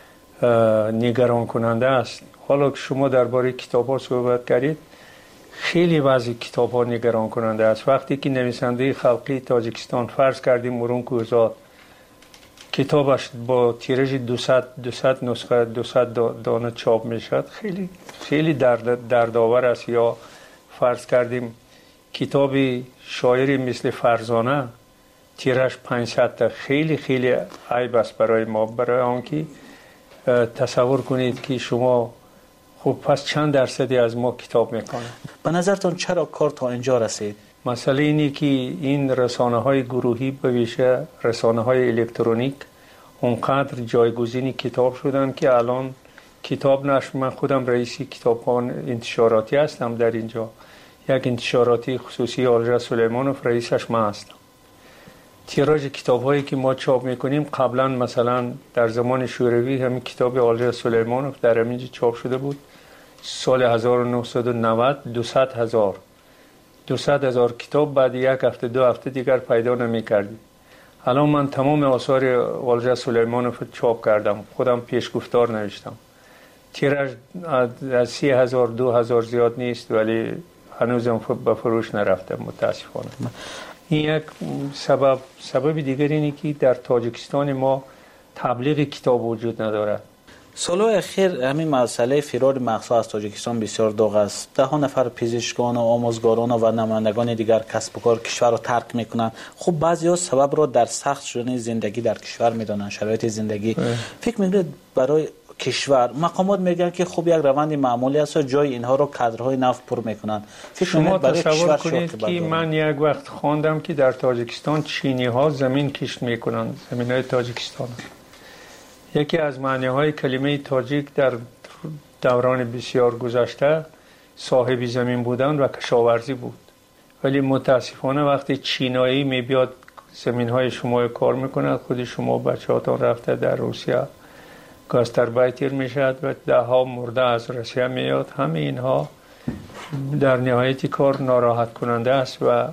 Speaker 2: نگران کننده است. حالا که شما درباره کتاب‌ها صحبت کردید، خیلی وضع کتاب‌ها نگران کننده است. وقتی که نویسنده خلقی تاجیکستان فرض کردیم مرون کوزاد کتابش با تیراژ دویست نسخه دویست دانه چاپ میشد، خیلی خیلی درد دردآور است. یا فرض کردیم کتاب شاعری مثل فرزانه تیراژ پانصد تا، خیلی خیلی عیب است برای ما. برای آنکه تصور کنید که شما خب پس چند درصدی از ما کتاب میکنه.
Speaker 3: به نظرتون چرا کار تا اینجا رسید؟
Speaker 2: مسئله اینی که این رسانه های گروهی به ویژه رسانه های الکترونیک اونقدر جایگزین کتاب شدن که الان کتاب نشر، من خودم رئیسی کتابخانه انتشاراتی هستم در اینجا، یک انتشاراتی خصوصی آلژا سلیمانوف رئیسش من هستم. تیراژ کتاب هایی که ما چاپ میکنیم قبلا مثلا در زمان شوروی همین کتاب آلژا سلیمانوف در همینجا چاپ شده بود سال هزار و نهصد و نود دویست هزار دویست هزار کتاب بعد یک هفته دو هفته دیگر پیدا نمی کردیم. الان من تمام آثار آلژا سلیمانوف چاپ کردم، خودم پیشگفتار نوشتم. تیراژ از سی هزار دو هزار زیاد نیست ولی هنوزم به فروش نرفته متاسفانه. این یک سبب سبب دیگر اینه که در تاجیکستان ما تبلیغ کتاب وجود ندارد.
Speaker 3: سالهای اخیر همین مسئله فرار مغزها از تاجیکستان بسیار داغ است. ده ها نفر پزشکان و آموزگاران و نمایندگان دیگر کسب و کار کشور را ترک میکنند. خب بعضی‌ها سبب را در سخت شدن زندگی در کشور میدانند، شرایط زندگی. اه. فکر میکنید برای کشور مقامات میگن که خب یک روند معمولی است و جای اینها رو کادرهای نفت پر میکنند.
Speaker 2: شما تصور کنید که من یک وقت خواندم که در تاجیکستان چینی ها زمین کشت میکنند، زمین های تاجیکستان. یکی از معنی های کلمه تاجیک در دوران بسیار گذشته صاحب زمین بودن و کشاورزی بود، ولی متاسفانه وقتی چینایی میبیاد زمین های شما کار میکند، خود شما بچه هاتون رفته در روسیه گاستربایتر میشد و ده ها مرده از روسیه میاد. همه اینها در نهایت کار ناراحت کننده است و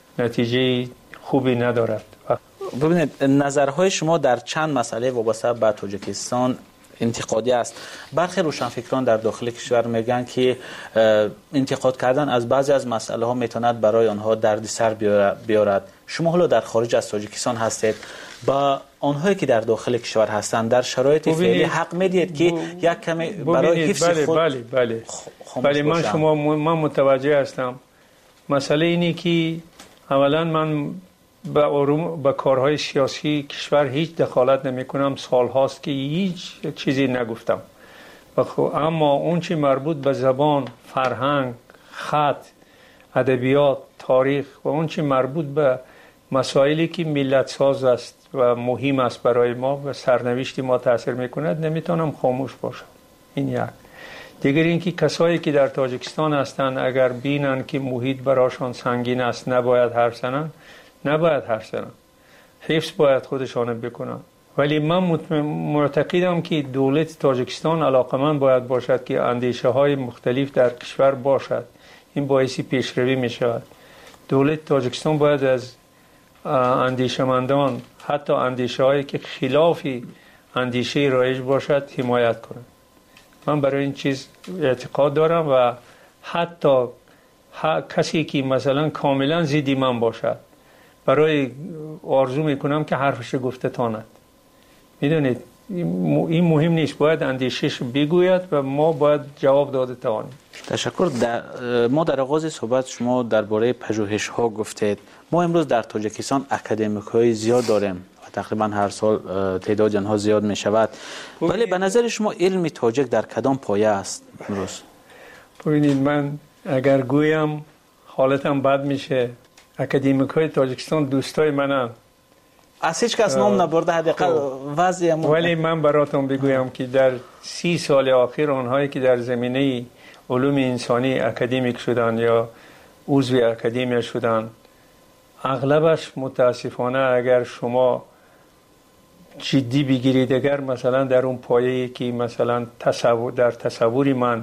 Speaker 2: نتیجه خوبی ندارد.
Speaker 3: ببینید نظرهای شما در چند مسئله وابسته به تاجیکستان انتقادی است. برخی روشنفکران در داخل کشور میگن که انتقاد کردن از بعضی از مسئله ها میتواند برای آنها دردسر بیارد. شما حالا در خارج از تاجیکستان هستید، با آنهایی که در داخل کشور هستند در شرایط فعلی حق میدید که یک کمی برای حفظ
Speaker 2: بله
Speaker 3: خود
Speaker 2: بله بله بله من شما من متوجه هستم. مسئله اینه که اولا من به اروم به کارهای سیاسی کشور هیچ دخالت نمی کنم. سال هاست که هیچ چیزی نگفتم. اما اون چی مربوط به زبان، فرهنگ، خط، ادبیات، تاریخ و اون چی مربوط به مسائلی که ملت ساز است و مهم است برای ما و سرنوشت ما تاثیر میکند نمیتونم خاموش باشم. این یک. دیگر اینکه کسایی که در تاجیکستان هستند اگر بینن که محیط براشان سنگین است نباید حرف زنن، نباید حرف زنن. حفظ باید خودشان بکنن. ولی من معتقدم که دولت تاجیکستان علاقمند باید باشد که اندیشه های مختلف در کشور باشد. این باعث پیشروی می شود. دولت تاجیکستان باید از اندیشمندان، حتی اندیشه هایی که خلاف اندیشه رایج باشد حمایت کنند. من برای این چیز اعتقاد دارم و حتی کسی که مثلا کاملا ضد من باشد برای آرزو میکنم که حرفش گفته تاند. میدونید این مهم نیست، باید اندیشش بگوید و ما باید جواب داده توانیم.
Speaker 3: تشکر. در ما در آغاز صحبت شما درباره پژوهش ها گفتید. ما امروز در تاجیکستان اکادمیک های زیاد داریم و تقریبا هر سال تعداد آنها زیاد می شود. ولی به نظر شما علم تاجیک در کدام پایه است امروز؟
Speaker 2: ببینید من اگر گویم حالتم بد میشه. اکادمیک های تاجیکستان دوستای منن.
Speaker 3: از هیچ کس نام نبرده حداقل وضعی.
Speaker 2: ولی من براتون بگویم که در سی سال آخر آنهایی که در زمینه علوم انسانی اکادمیک شدن یا عضو اکادمی شدن اغلبش متاسفانه اگر شما جدی بگیرید، اگر مثلا در اون پایه‌ای که مثلا تصور در تصوری من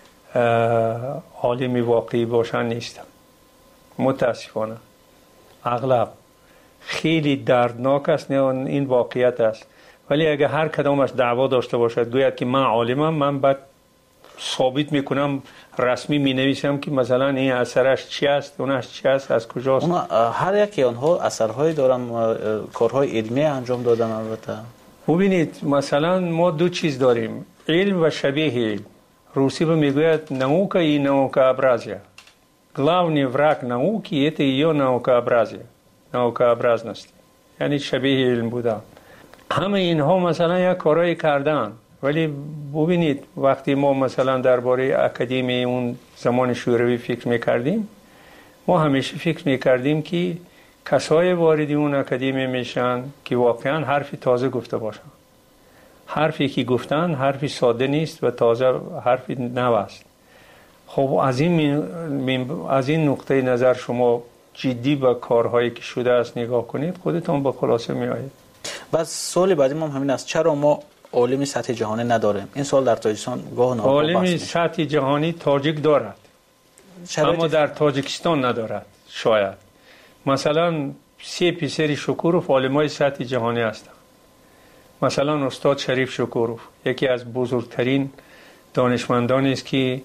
Speaker 2: عالمی واقعی باشن نیستم. متاسفانه اغلب خیلی دردناک است این واقعیت است. ولی اگر هر کدامش دعوا داشته باشد گوید که من عالمم، من بعد ثابت میکنم، رسمی می نویسم که مثلا این اثرش چی است، اونش چی است، از کجاست.
Speaker 3: هر یکی آنها اثرهایی دارن، کارهای علمی انجام دادن. البته
Speaker 2: ببینید مثلا ما دو چیز داریم، علم و شبیه علم. روسی به میگوید نаука и наукообразие. Главный враг науки это ее наукообразие. наукообразность. یعنی شبیه علم بودن. همه اینها مثلا یک کارایی کردن. ولی ببینید وقتی ما مثلا درباره اکادمی اون زمان شوروی فکر میکردیم، ما همیشه فکر میکردیم که کسای واردی اون اکادمی میشن که واقعا حرفی تازه گفته باشن. حرفی که گفتن حرفی ساده نیست و تازه حرفی نو است. خب از این از این نقطه نظر شما جدی به کارهایی که شده است نگاه کنید، خودتون به خلاصه میایید.
Speaker 3: بس سوال بعدی ما همین است، چرا ما عالم سطح جهانی نداریم؟ این سوال در تاجیکستان گاه ناگاه بحث میشه.
Speaker 2: عالم سطح جهانی تاجیک دارد، اما در تاجیکستان ندارد. شاید مثلا سی پسر شکوروف عالمای سطح جهانی هستند. مثلا استاد شریف شکوروف یکی از بزرگترین دانشمندانی است که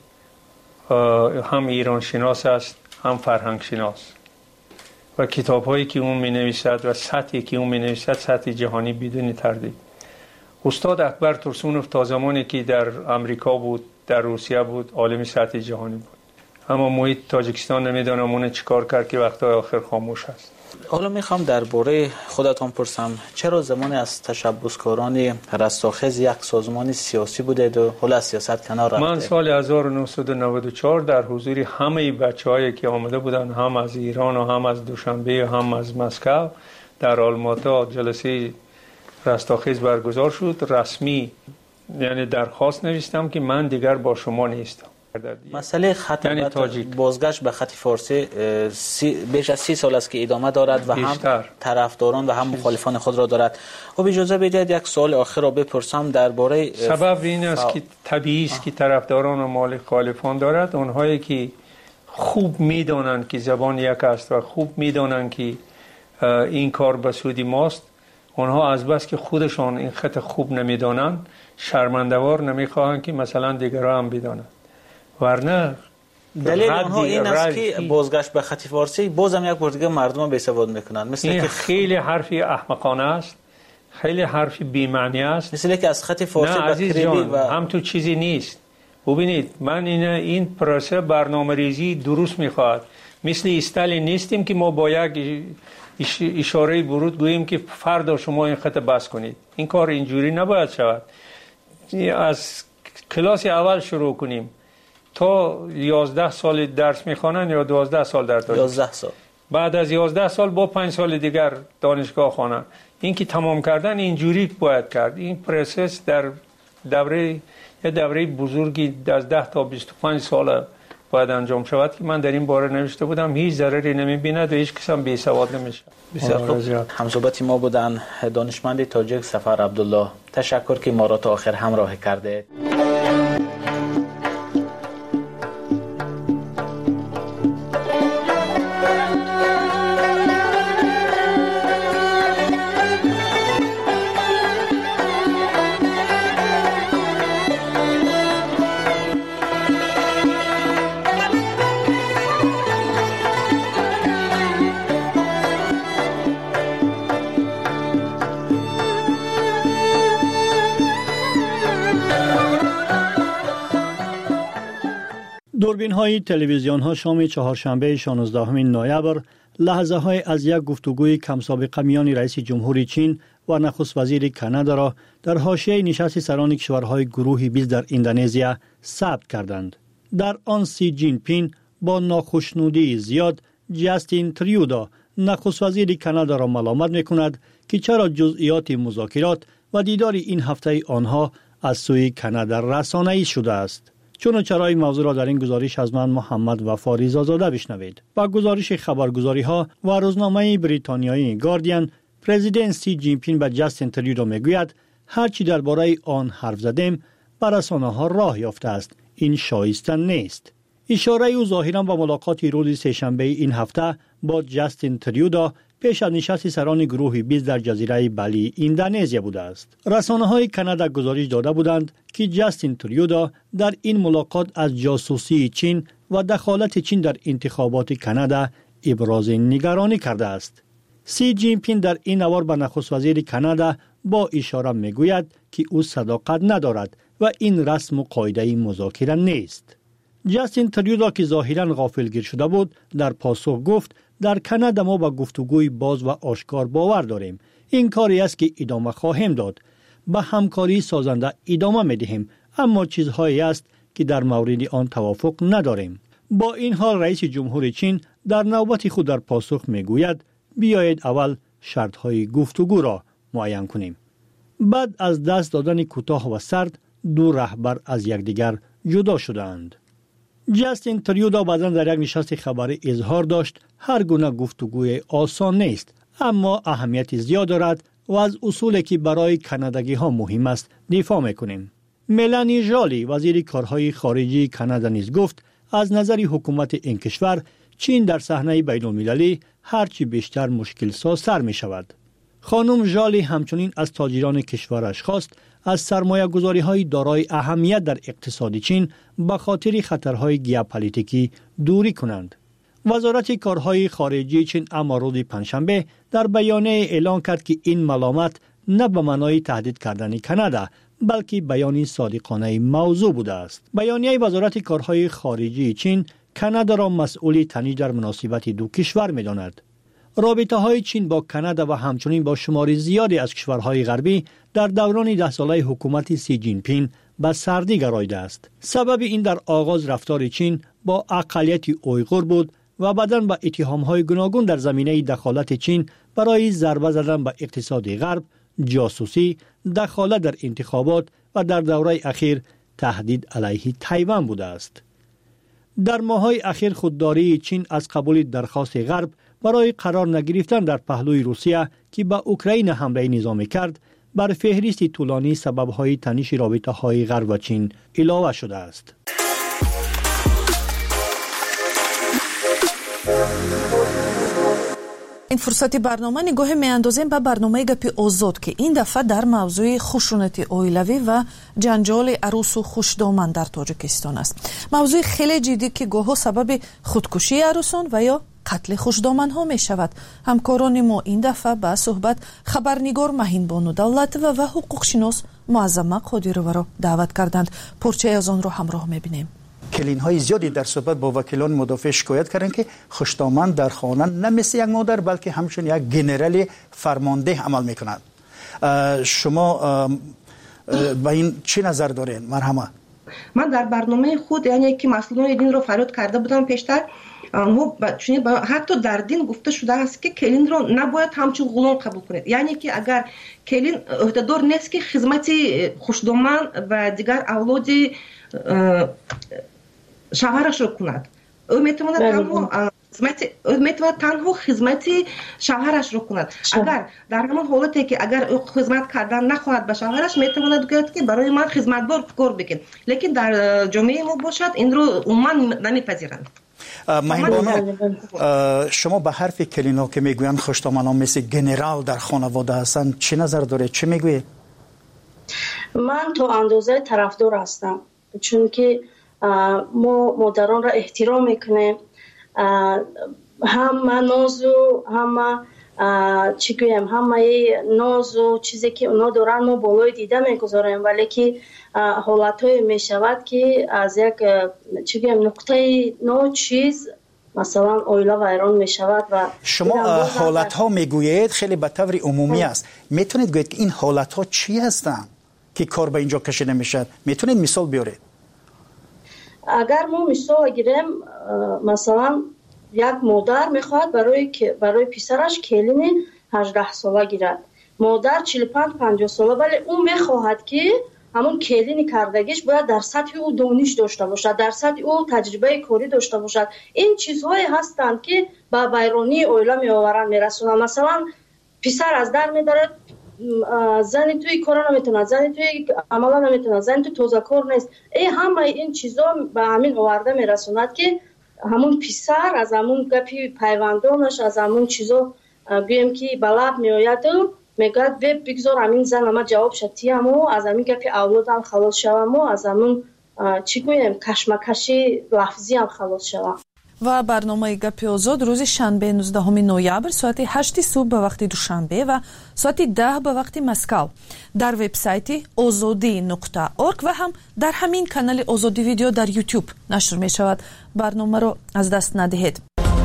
Speaker 2: هم ایران شناس است هم فرهنگ شناس و کتاب‌هایی که اون می‌نویسد و سطحی که اون می‌نویسد سطح جهانی بدون تردید. استاد اکبر ترسونوف تا زمانی که در امریکا بود، در روسیه بود، عالم سطح جهانی بود. اما محیط تاجیکستان نمیدونم اون چیکار کرد که وقتا آخر خاموش است.
Speaker 3: حالا میخوام درباره خودتون پرسم، چرا زمانی از تشبثکاران رستاخیز یک سازمان سیاسی بودید و حالا از سیاست کنار رفتید؟
Speaker 2: من سال هزار و نهصد و نود و چهار در حضور همه بچه‌هایی که آمده بودن، هم از ایران و هم از دوشنبه و هم از مسکو، در آلماتا جلسه رستاخیز برگزار شد. رسمی یعنی درخواست نوشتم که من دیگر با شما نیستم.
Speaker 3: مسئله خط
Speaker 2: یعنی
Speaker 3: بازگشت به خط فارسی سی بیش از سی سال است که ادامه دارد و
Speaker 2: بیشتر.
Speaker 3: هم طرفداران و هم مخالفان خود را دارد. خب اجازه بدید یک سوال آخر را بپرسم درباره
Speaker 2: سبب این است که طبیعی است که طرفداران و مخالفان دارد. اونهایی که خوب میدانند که زبان یک است و خوب میدانند که این کار به سود ماست، اونها از بس که خودشان این خط خوب نمیدانند شرمنده‌وار نمیخواهند که مثلا دیگران هم بدانند. ورنه
Speaker 3: دلیل آنها این است که بازگشت به خط فارسی باز هم یک بار دیگه مردم بی سواد میکنن. مثل
Speaker 2: این
Speaker 3: که
Speaker 2: خیلی حرفی احمقانه است، خیلی حرفی بی معنی است.
Speaker 3: مثل که از خط فارسی به کریلی و
Speaker 2: هم تو چیزی نیست. ببینید من این این پروسه برنامه‌ریزی درست میخواد. مثل استالین نیستیم که ما با یک اشاره برود گوییم که فردا شما این خط بس کنید. این کار اینجوری نباید شود. از کلاس اول شروع کنیم تا یازده سال درس میخوانن یا دوازده سال در تاجیک.
Speaker 3: یازده سال.
Speaker 2: بعد از یازده سال با پنج سال دیگر دانشگاه خوانن. این که تمام کردن اینجوری باید کرد. این پروسس در دوره یه دوره بزرگی از ده تا بیست و پنج سال باید انجام شود که من در این باره نوشته بودم. هیچ ضرری نمیبیند و هیچ کس هم بی سواد نمیشه.
Speaker 3: بسیار خوب. همصحبت ما بودن دانشمند تاجیک سفر عبدالله. تشکر که ما را تا آخر همراه کرده.
Speaker 12: دوربین های تلویزیون ها شام چهارشنبه شانزدهم نوامبر لحظه های از یک گفتگوی کم سابقه میان رئیس جمهور چین و نخست وزیر کانادا را در حاشیه نشست سران کشورهای گروه بیست در اندونزیا ثبت کردند. در آن سی جین پین با ناخشنودی زیاد جاستین تریودو نخست وزیر کانادا را ملامت میکند که چرا جزئیات مذاکرات و دیدار این هفته آنها از سوی کانادا رسانه‌ای شده است. چون چرای موضوع را در این گزارش از من محمد وفا ریزازاده بشنوید. با گزارش خبرگزاری ها و روزنامه بریتانیایی گاردین، پرزیدنت سی جین پین به جاستین تریودو میگوید هرچی درباره آن حرف زدیم به رسانه‌ها راه یافته است. این شایسته نیست. اشاره او ظاهراً به ملاقات روز سه‌شنبه این هفته با جاستین تریودو پیش از نشست سران گروه بیست در جزیره بالی اندونزیا بوده است. رسانه‌های کانادا گزارش داده بودند که جاستین تریودو در این ملاقات از جاسوسی چین و دخالت چین در انتخابات کانادا ابراز نگرانی کرده است. سی جین پین در این نوار به نخست وزیر کانادا با اشاره میگوید که او صداقت ندارد و این رسم و قاعده مذاکره نیست. جاستین تریودو که ظاهراً غافلگیر شده بود در پاسخ گفت در کانادا ما با گفتگوی باز و آشکار باور داریم. این کاری است که ادامه خواهیم داد. به همکاری سازنده ادامه میدهیم، اما چیزهایی است که در مورد آن توافق نداریم. با این حال رئیس جمهور چین در نوبت خود در پاسخ میگوید بیایید اول شرطهای گفتگو را معین کنیم. بعد از دست دادن کوتاه و سرد دو رهبر از یکدیگر جدا شدند. جاستین تریودو بعداً در یک نشست خبری اظهار داشت هر گونه گفتگوی آسان نیست، اما اهمیت زیاد دارد و از اصولی که برای کانادایی ها مهم است دفاع میکنیم. ملانی ژالی وزیر کارهای خارجی کانادا نیز گفت از نظر حکومت این کشور چین در صحنه بین المللی هرچی بیشتر مشکل سازتر می شود. خانم ژالی همچنین از تاجران کشورش خواست از سرمایه گذاری های دارای اهمیت در اقتصاد چین به خاطر خطرهای ژئوپلیتیکی دوری کنند. وزارت کارهای خارجی چین اما روز پنجشنبه در بیانیه اعلام کرد که این ملامت نه به معنای تهدید کردن کانادا بلکه بیانی صادقانه موضوع بوده است. بیانیه وزارت کارهای خارجی چین کانادا را مسئول تنش در مناسبت دو کشور می‌داند. رابطه های چین با کانادا و همچنین با شماری زیادی از کشورهای غربی در دوران ده ساله حکومت سی جین پین به سردی گراییده است. سبب این در آغاز رفتار چین با اقلیت اویغور بود و بعداً با اتهام‌های گوناگون در زمینه دخالت چین برای ضربه زدن به اقتصاد غرب، جاسوسی، دخالت در انتخابات و در دوره اخیر تهدید علیه تایوان بوده است. در ماه‌های اخیر خودداری چین از قبول درخواست غرب برای قرار نگرفتن در پهلوی روسیه که به اوکراین حمله نظامی کرد بر فهرست طولانی سبب‌های تنش رابطه‌های غرب و چین اضافه شده است.
Speaker 4: این فرصتی برنامه نگاه میاندازیم به برنامه گپی آزاد که این دفعه در موضوع خشونت عائلوی و جنجال عروس و خوشدامن در تاجیکستان است. موضوع خیلی جدی که گاهی سبب خودکشی عروسان و یا قتل خوشدامن ها می شود. همکاران ما این دفعه به صحبت خبرنگار مهین بانو دولت و, و حقوق شناس معظمه قادرова را دعوت کردند. پرچه از آن را همراه می بینیم.
Speaker 12: کلین های زیادی در صحبت با وکیلان مدافع شکایت کردند که خوشدامن در خانه نه مثل یک مادر بلکه همچون یک گنرال فرمانده عمل میکنند. شما با این چی نظر دارین؟ مرحمه.
Speaker 19: من در برنامه خود یعنی که مسئولان دین رو فریاد کرده بودم پیشتر، حتی در دین گفته شده است که کلین رو نباید همچون غلام قبول کنید. یعنی که اگر کلین عهدهدار نیست که خدمت خوشدامن و دیگر اولاد شوهرش رو کند، او میتواند تنها خدمت او میتواند تنها خدمت شوهرش رو کند. اگر در همان حالتی که اگر او خدمت کردن نخواهد به شوهرش، میتواند بگوید که برای من خدمتگار کار بکن. لیکن در جامعه ما باشد این رو عموما نمیپذیرند.
Speaker 12: مهین بانو، شما به حرف کلینا که میگویند خوشدامنان مثل گنرال در خانواده هستند چه نظر داره؟ چه میگویه؟
Speaker 20: من تا اندازه طرفدار هستم، چون که ما مادران را احترام میکنیم، همه نازو همه چی گویم همه نازو چیزی که اونا دارن ما بالای دیده میگذاریم، ولی که حالتهای میشود که از یک چی گویم نقطه نو چیز مثلا اویلا ویران میشود. و
Speaker 12: شما حالت ها میگویید خیلی به طور عمومی است، میتونید گویید که این حالت ها چی هستند که کار به اینجا کشیده میشد؟ میتونید مثال بیارید؟
Speaker 20: اگر ما مثال گیریم، مثلا یک مادر میخواد برای برای پسرش کلین هجده ساله گیرد، مادر چهل و پنج پنجاه ساله، ولی اون میخواهد که همون کلین کردگیش باید در سطح او دانش داشته باشد، در سطح او تجربه کاری داشته باشد. این چیزهایی هستند که به ویرانی اویلا میآورند، میرسونند. مثلا پسر از در میدارد، زنی توی کار نمیتونه، زنی توی عملا نمیتونه، زنی توی تازه کار نیست. ای همه این چیزا به همین آورده میرسوند که همون پسر از همون گپی پیوندانش، از همون چیزا گویم که بلب میآید میگه بگذار همین زن اما جواب شدی همو از همین گپی اولادم خلاص شوم و از همون چی گویم کشمکشی لفظی هم خلاص شوم.
Speaker 4: و برنامه گپی آزاد روز شنبه نوزدهم نوامبر ساعت هشت صبح به وقت دوشنبه و ساعت ده به وقت مسکو در وبسایت آزادی نقطه اورگ و هم در همین کانال آزادی ویدیو در یوتیوب نشر می شود. برنامه رو از دست ندهید.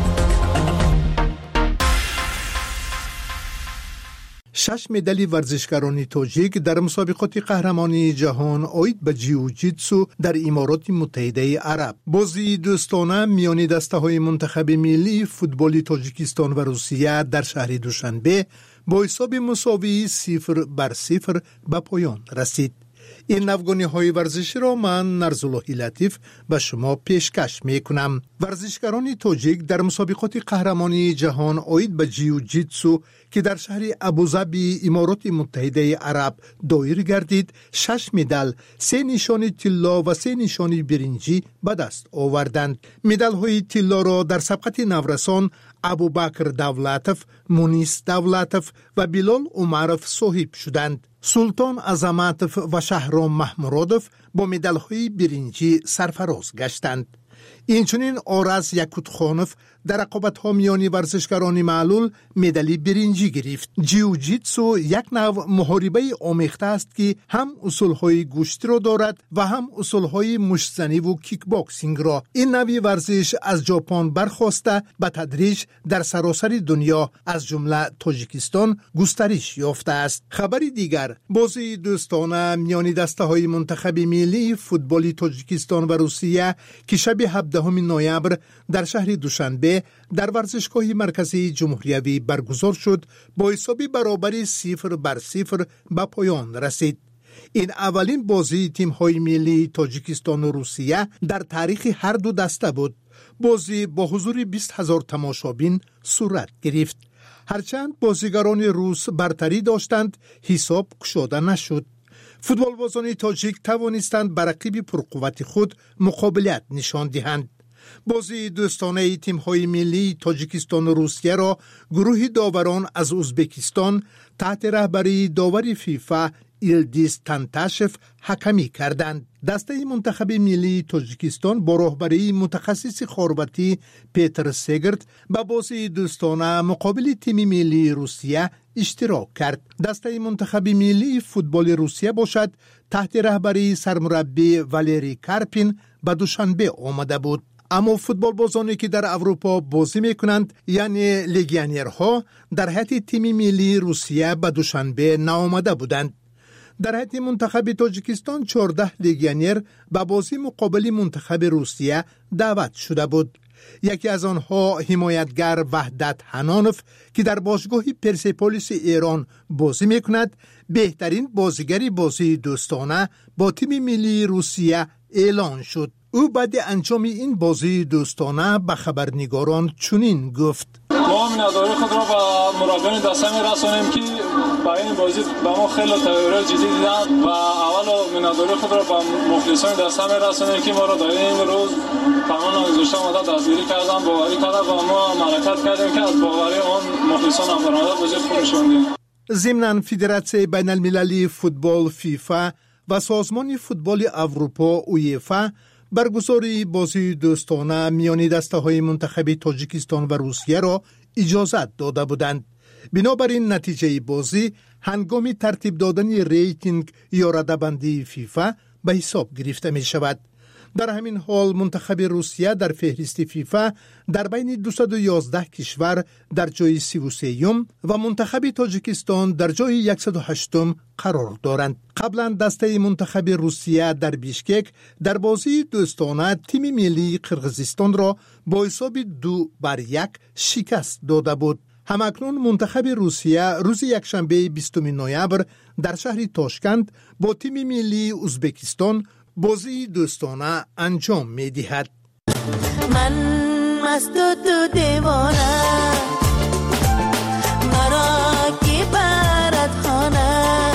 Speaker 21: شش مدال ورزشکاران تاجیک در مسابقات قهرمانی جهان عاید به جیوجیتسو در امارات متحده عرب. بازی دوستانه میان دسته‌های منتخب ملی فوتبال تاجیکستان و روسیه در شهر دوشنبه با حساب مساوی صفر بر صفر به پایان رسید. این نوگانی‌های ورزشی را من نرزاللهی لطیف به شما پیشکش می‌کنم. ورزشکاران تاجیک در مسابقات قهرمانی جهان عاید به جیوجیتسو که در شهر ابوظبی امارات متحده عرب دایر گردید شش مدال، سه نشان طلا و سه نشان برنجی به دست آوردند. مدال‌های طلا را در سبقت نورسان ابوبکر دولتوف، مونیس دولتوف و بلال عمرف صاحب شدند. سلطان عظمتوف و شهرام محمودوف با مدال‌های برنجی سرفراز گشتند. اینچنین آرز یکوتخانوف در رقابت‌ها میان ورزشکاران معلول مدال برنجی گرفت. جیوجیتسو یک نوع محاربه آمیخته است که هم اصولهای گوشتی را دارد و هم اصولهای مشت‌زنی و کیک باکسینگ را. این نوع ورزش از ژاپن برخاسته به تدریج در سراسر دنیا از جمله تاجیکستان گسترش یافته است. خبری دیگر، بازی دوستانه میان دسته‌های منتخب ملی فوتبال تاجیکستان و روسیه که شب هفدهم نوامبر در شهر دوشنبه در ورزشگاه مرکزی جمهوریوی برگزار شد با حساب برابری صفر بر صفر به پایان رسید. این اولین بازی تیم‌های ملی تاجیکستان و روسیه در تاریخ هر دو دسته بود. بازی با حضور بیست هزار تماشابین صورت گرفت. هرچند بازیگران روس برتری داشتند، حساب گشوده نشد. فوتبالبازان تاجیک توانستند بر رقیب پرقوت خود مقابلت نشان دهند. بازی دوستانه تیم‌های ملی تاجیکستان و روسیه را گروه داوران از ازبکستان تحت رهبری داور فیفا ایلدیز تانتاشف حکمی کردند. دسته منتخب ملی تاجیکستان با رهبری متخصص خورواتی پیتر سگرت به بازی دوستانه مقابل تیم ملی روسیه اشتراک کرد. دسته منتخب ملی فوتبال روسیه باشد تحت رهبری سرمربی والری کارپین به دوشنبه آمده بود. اما فوتبال بازانی که در اروپا بازی میکنند یعنی لیگیونرها در هیئت تیم ملی روسیه به دوشنبه نآمده بودند. در هیئت منتخب تاجیکستان چهارده لیگیونر به بازی مقابل منتخب روسیه دعوت شده بود. یکی از آنها حمایتگر وحدت حنانوف که در باشگاه پرسپولیس ایران بازی میکند بهترین بازیگر بازی دوستانه با تیم ملی روسیه اعلان شد. او بعد انجام این بازی دوستانه به خبرنگاران چنین گفت:
Speaker 1: ما می‌نداری خود را با مربیان دسته می‌رسانیم که برای این بازی به ما خیلی تیاری جدی دیدن و اول می‌نداری خود را با مخلصان دسته می‌رسانیم که ما را در این روز تمام گذشته مدت دستگیری کردن، باوری کردن و ما ملکت کردیم که از باوری آن مخلصان افراد بازی خوب نشوندیم.
Speaker 21: ضمناً فدراسیون بین المللی فوتبال فیفا و سازمان فوتبال اروپا اویفا برگزاری بازی دوستانه میان دسته‌های منتخب تاجیکستان و روسیه را اجازت داده بودند. بنابراین نتیجه بازی هنگام ترتیب دادن ریتینگ یا رده‌بندی فیفا به حساب گرفته می شود. در همین حال منتخب روسیه در فهرست فیفا در بین دویست و یازده کشور در جای سی و سه و منتخب تاجیکستان در جای صد و هشت قرار دارند. قبلا دسته منتخب روسیه در بیشکک در بازی دوستانه تیم ملی قرقیزستان را با حساب دو بر یک شکست داده بود. همکنون منتخب روسیه روز یکشنبه بیستم نوامبر در شهر تاشکند با تیم ملی ازبکستان بازی دوستانه انجام می دهد.
Speaker 22: من مست و تو دیوانه مرا کی برد خانه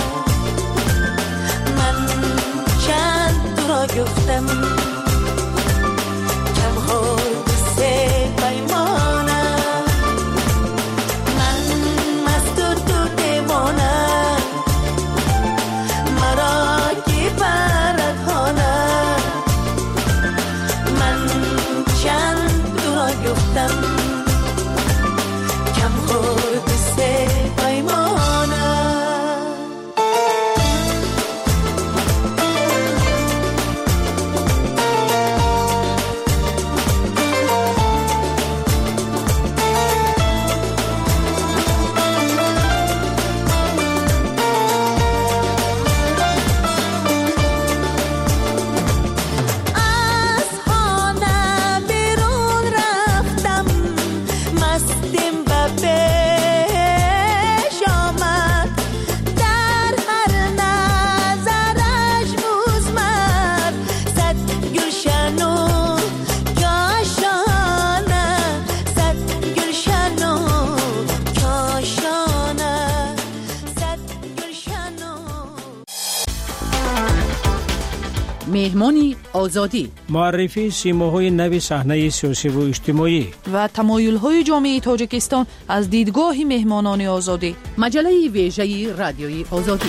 Speaker 22: من چند تو را گفتم کم خود سه پیمانه من مست و تو دیوانه مرا کی برد خانه من چند تو را گفتم کم خود سه پیمانه
Speaker 4: مهمانی آزادی،
Speaker 23: معرفی سیماهای نو صحنه سیاسی و اجتماعی
Speaker 4: و تمایل‌های جامعه تاجیکستان از دیدگاه مهمانان آزادی. مجله ویژه رادیوی آزادی.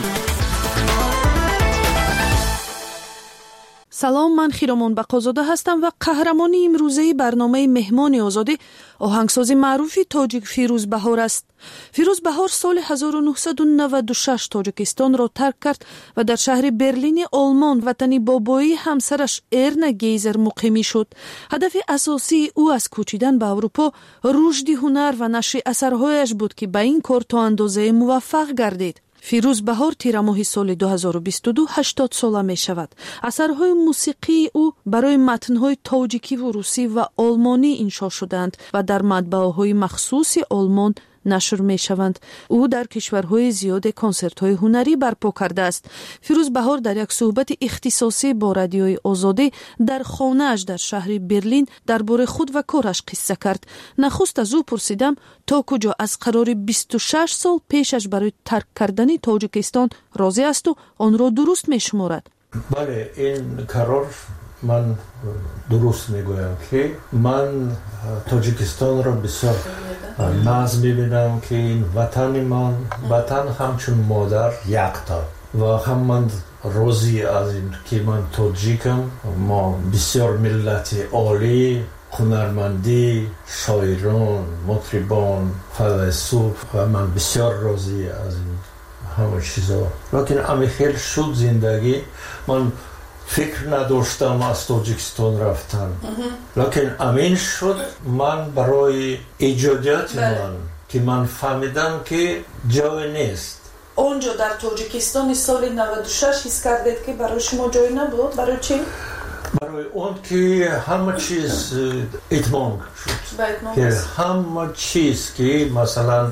Speaker 4: سلام، من خیرمان بقازاده هستم و قهرمانی امروزه برنامه مهمان آزادی آهنگساز معروف تاجیک فیروز بهار است. فیروز بهار سال هزار و نهصد و نود و شش تاجیکستان را ترک کرد و در شهر برلین آلمان وطن بابایی همسرش ارنا گیزر مقیمی شد. هدف اساسی او از کوچیدن به اروپا رشد هنر و نشر اثرهایش بود که به این کار تا اندازه موفق گردید. فیروز بهار تیر ماه سال دو هزار و بیست و دو هشتاد ساله می شود. اثرهای موسیقی او برای متنهای تاجیکی و روسی و آلمانی انشا شدند و در مطبعه‌های مخصوص آلمان نشر می شوند. او در کشورهای زیاد کنسرت‌های هنری برپا کرده است. فیروز بهار در یک صحبت اختصاصی با رادیوی آزادی در خانه‌اش در شهر برلین درباره خود و کارش قصه کرد. نخست از او پرسیدم تا کجا از قرار بیست و شش سال پیشش برای ترک کردن تاجیکستان راضی است و آن را درست می شمارد.
Speaker 24: بله، این قرار
Speaker 5: من درست میگویم که من تاجیکستان را بسیار ناز میبینم که این وطن من وطن همچون مادر یکتا و هم من روزی از این که من تاجیکم. ما بسیار ملت عالی، هنرمندی، شاعران، مطربان، فیلسوف و من بسیار راضی از این همه چیزا. لیکن امی خیلی شد زندگی من فکر نداشتم از تاجیکستان رفتن، لیکن امین شد من برای ایجادیات من که من فهمیدم که جای نیست.
Speaker 4: اونجا در تاجیکستان سال نود و شش حس کردید که برای شما جای نبود؟ برای چی؟
Speaker 5: برای اون که همه چیز اتمام شد، که همه چیز که مثلا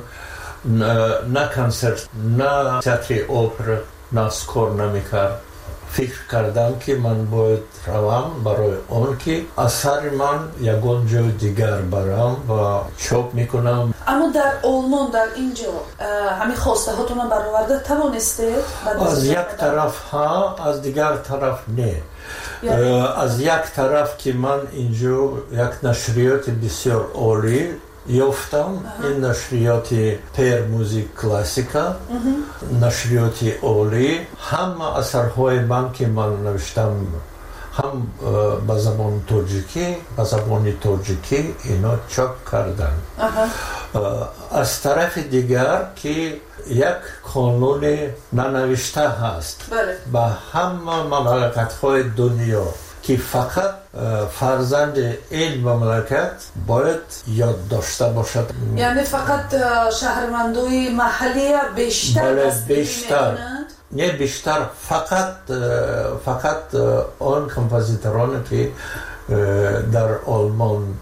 Speaker 5: نه کنسرت، نه تئاتر اپرا، نه سکور نمیکرد. فکر کردم که من باید روم برای اون که اثر من یکون جای دیگر برم و چاپ میکنم.
Speaker 4: اما در آلمان در اینجا همین خواسته هاتون برآورده توانسته؟
Speaker 5: از یک طرف ها، از دیگر طرف نه. از یک طرف که من اینجا یک نشریات بسیار عالی یافتم، این نشریات پیر موزیک کلاسیکا، نشریات عالی، همه اثرهای من که من نوشتم هم به زبان تاجیکی، به زبان تاجیکی اینا چاپ کردن. از طرف دیگر که یک قانون ننوشته هست به همه مملکت‌های دنیا که فقط فرزند این مملکت باید یاد داشته باشد.
Speaker 4: یعنی فقط شهروندای محلی بیشتر
Speaker 5: بله بیشتر نه بیشتر فقط فقط آن کمپوزیتورانی که در آلمان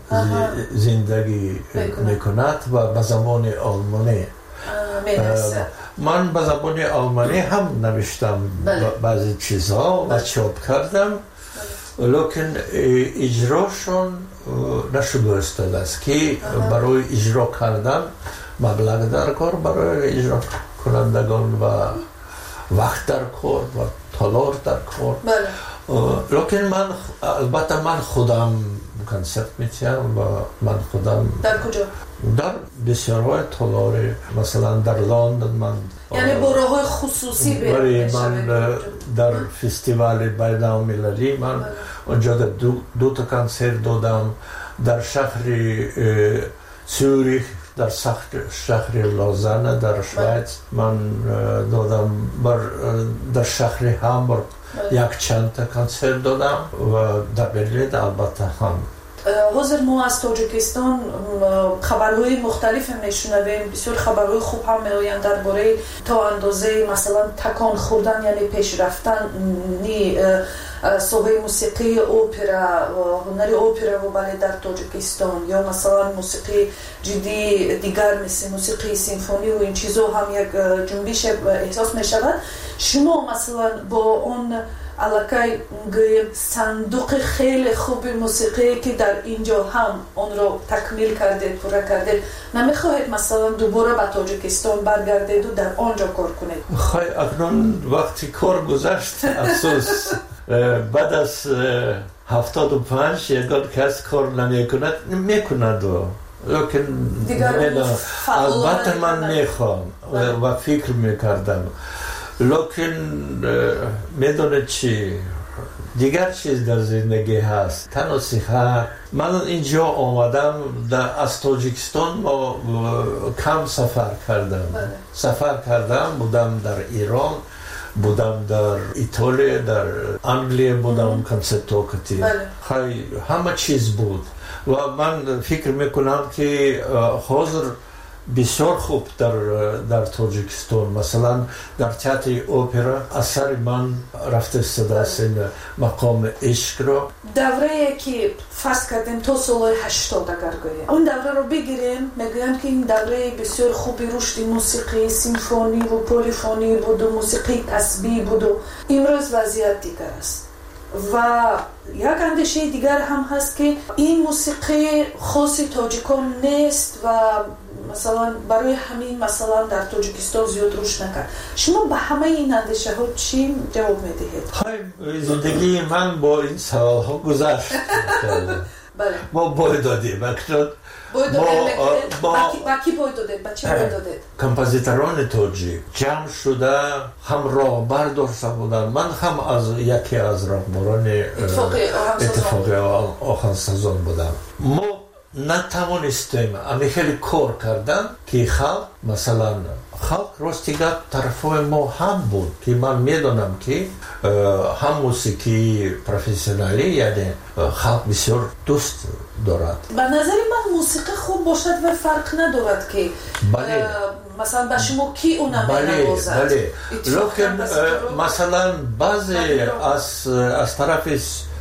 Speaker 5: زندگی میکند و به زبان آلمانی میرسد. من به زبان آلمانی هم نوشتم بعضی چیزها و چاپ کردم، لیکن اجراشون نشده استاده است که برای اجرا کردن مبلغ در کار برای اجرا کنندگان و وقت در کار و تالار در کار. لیکن من البته من خودم کنسرت میتیم و من خودم
Speaker 4: در کجا؟
Speaker 5: در بسیارهای تالار، مثلا در لندن من
Speaker 4: یعنی برای خصوصی
Speaker 5: برای من در فستیوال بین‌المللی من اونجا دو, دو تا کنسرت دادم، در شهر زوریخ، در شهر لوزان در شویتز من دادم، بر در شهر هامبورگ یک چند تا کنسرت دادم و در برلین البته هم.
Speaker 4: حاضر ما از تاجیکستان خبرهای مختلف میشنویم، بسیار خبرهای خوب هم میآیند درباره تا اندازه مثلا تکان خوردن یعنی پیش رفتن صحبه موسیقی اپرا و هنر اپرا و بالت در تاجیکستان، یا مثلا موسیقی جدی دیگر مثل موسیقی سیمفونی و این چیزا هم یک جنبش احساس می شود. شما مثلا با اون علاقه صندوق خیلی خوب موسیقی که در اینجا هم اون رو تکمیل کردید، پورا کردید، نمیخواهید مثلا دوباره به تاجیکستان برگردید و در آنجا کار کنید؟
Speaker 5: خواهی اکنون وقتی کار گذشت افسوس بعد از هفتاد و پنج یکان کس کار نمی کند میکند و لیکن البته من میخوام و فکر میکردم، لیکن میدونه چی دیگر چیز در زندگی هست، تنها صحت. من اینجا آمدم از تاجیکستان ما کم سفر کردم سفر کردم بودم در ایران، بودم در ایتالیا، در انگلیه بودم کنسرتوکتی، خیلی همه چیز بود و من فکر میکنم که حاضر بسیار خوب در در تاجیکستان مثلا در تئاتر اپرا اثر من رفته استاده است مقام عشق را.
Speaker 4: دوره که فرض کردیم تا سال هشتاد اگر گوییم اون دوره رو بگیریم، میگویم که این دوره بسیار خوبی رشد موسیقی سیمفونی و پلیفونی بود و موسیقی تسبیح بود و امروز وضعیت دیگر است و یک اندیشه دیگر هم هست که این موسیقی خاص تاجیکان نیست و مثلا برای همین مثلا در تاجیکستان زیاد روش نکرد. شما به همه این اندیشه ها چی جواب میدهید؟
Speaker 5: های زندگی من با این سوال ها گذشت.
Speaker 4: بله.
Speaker 5: ما باید دادیم اکنون
Speaker 4: باید دادیم با کی باید دادیم؟ با چی باید دادیم؟
Speaker 5: کمپازیتران تاجیک جمع شده هم راه داشته بودن. من هم از یکی از راهبران اتفاقی آهنگسازان بودم. ما نتوانستیم امی خیلی کار کردن که خلق مثلا خلق راستیگه طرفای ما هم بود که من میدونم که هم موسیقی پروفسیونالی یعنی خلق بسیار دوست دارد.
Speaker 4: به نظر من موسیقی خوب باشد و فرق ندارد که
Speaker 5: بله.
Speaker 4: مثلا به شما کی اونم
Speaker 5: بله
Speaker 4: نوازد.
Speaker 5: بله لیکن مثلا بعضی از از طرف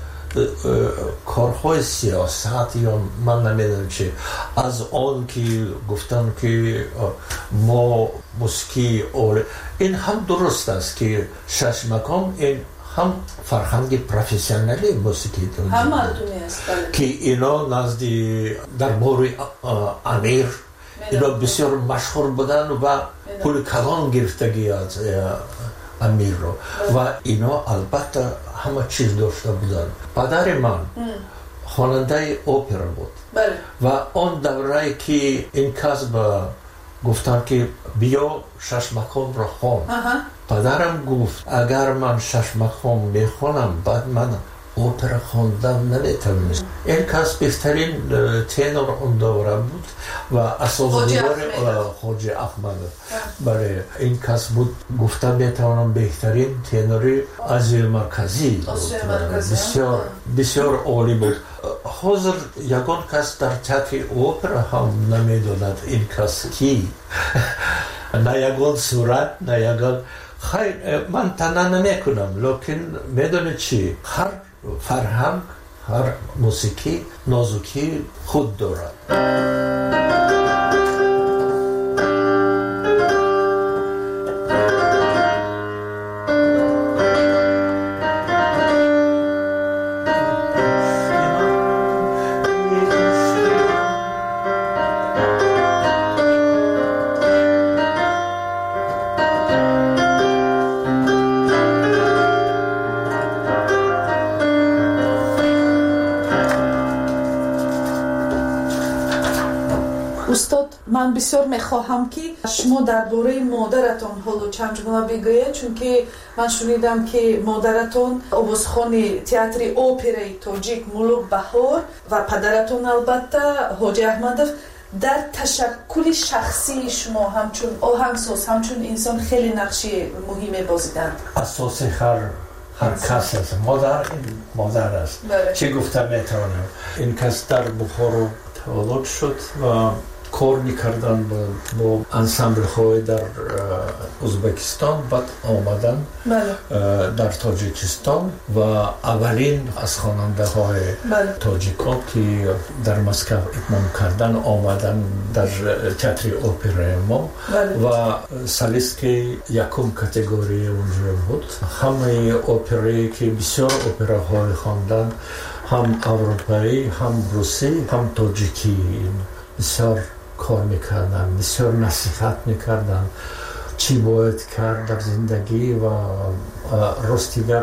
Speaker 5: کارهای سیاست یا من نمیدونم چه از آن که گفتن که ما موسیقی اول این هم درست است که شش مقام این هم فرهنگ پروفسیونالی موسیقی
Speaker 4: هم مردمی است
Speaker 5: که اینا نزدی در باره امیر اینا بسیار مشهور بودن و پول کلان گرفتگی از امیر رو و اینا البته همه چیز داشته بودن. پدر من خواننده اپرا بود
Speaker 4: بله.
Speaker 5: و آن دوره که این کسب گفتن که بیا شش مقام را خوان. پدرم گفت اگر من شش مقام میخوانم بعد من اپرا خواندن نمیتونست. این کس بهترین تنور اون دوره بود و اساس‌نگار خواجه احمد. برای این کس بود گفتم میتونم بهترین تنوری آسیا مرکزی بسیار بسیار عالی بود. حاضر یگان کس در تئاتر اپرا هم نمیدوند این کس کی نه یگان صورت نه یگان خیر من تنها نمیکنم لیکن میدونه چی هر فرهنگ هر موسیقی نازکی خود دارد.
Speaker 4: من بسیار میخواهم که شما درباره مادرتان حالا چند جمله بگویید چون که من شنیدم که مادرتان آوازخوان تئاتر اپرای تاجیک ملوک بهار و پدرتان البته حاجی احمدов در تشکل شخصی شما همچون آهنگساز همچون انسان خیلی نقشی مهمی بازیدند.
Speaker 5: اساس هر هر کس است. مادر این مادر است. چه گفتم میتونم این کس در بخارا تولد شد و کار میکردن با, با انسامبل های در ازبکستان بعد آمدن
Speaker 4: بله.
Speaker 5: در تاجیکستان و اولین از خواننده های
Speaker 4: بله.
Speaker 5: تاجیکان که در مسکو اتمام کردن آمدن در تئاتر اپرای ما
Speaker 4: بله.
Speaker 5: و سالیست که یکم کاتگوری اونجا بود. همه اپرایی که بسیار اپراهای خواندن هم اروپایی هم روسی هم تاجیکی بسیار کار میکردن بسیار نصیحت میکردن چی باید کرد در زندگی و راستیگر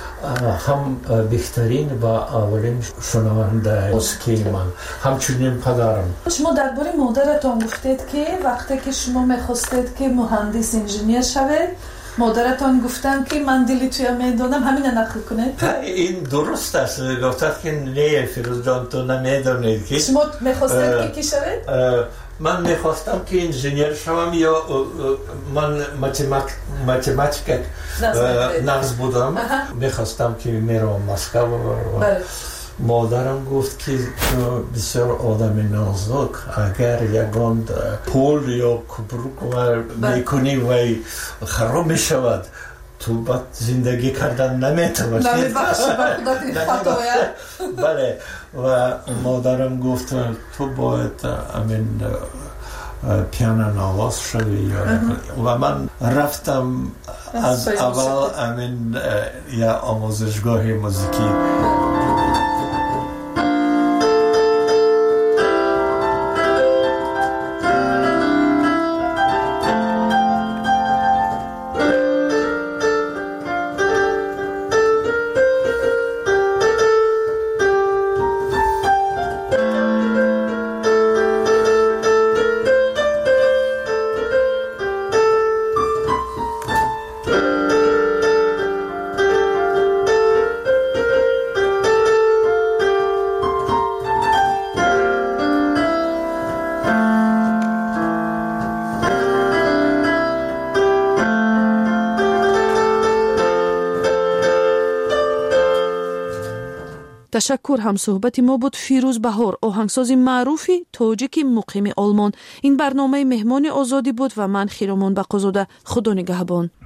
Speaker 5: هم بهترین و اولین شنونده موسیقی من همچنین پدرم.
Speaker 4: شما درباره مادرتان گفتید که وقتی که شما میخواستید که مهندس انجینیر شوید مادرتان گفتن که من دلی توی میدونم همین نقل کنید.
Speaker 5: این درست است. گفتند که نه فیروز جان تو نمیدونید که
Speaker 4: شما میخواستید که کی شوید؟
Speaker 5: من میخواستم که انجینیر شوم یا من متماتیک نقص بودم. میخواستم که میرم مسکو. مادرم گفت که تو بسیار آدم نازک اگر یگان پول یا کبروک میکنی و خراب میشود تو بعد زندگی کردن نمیتونی. بله و مادرم گفت تو باید امین پیانو نواز شوی و من رفتم از اول امین یا آموزشگاه موسیقی.
Speaker 4: تشکر. هم صحبت ما بود فیروز بهار، آهنگساز معروفی تاجیک مقیم آلمان. این برنامه مهمان آزادی بود و من خیرمان بقازاده. خدا نگهبان.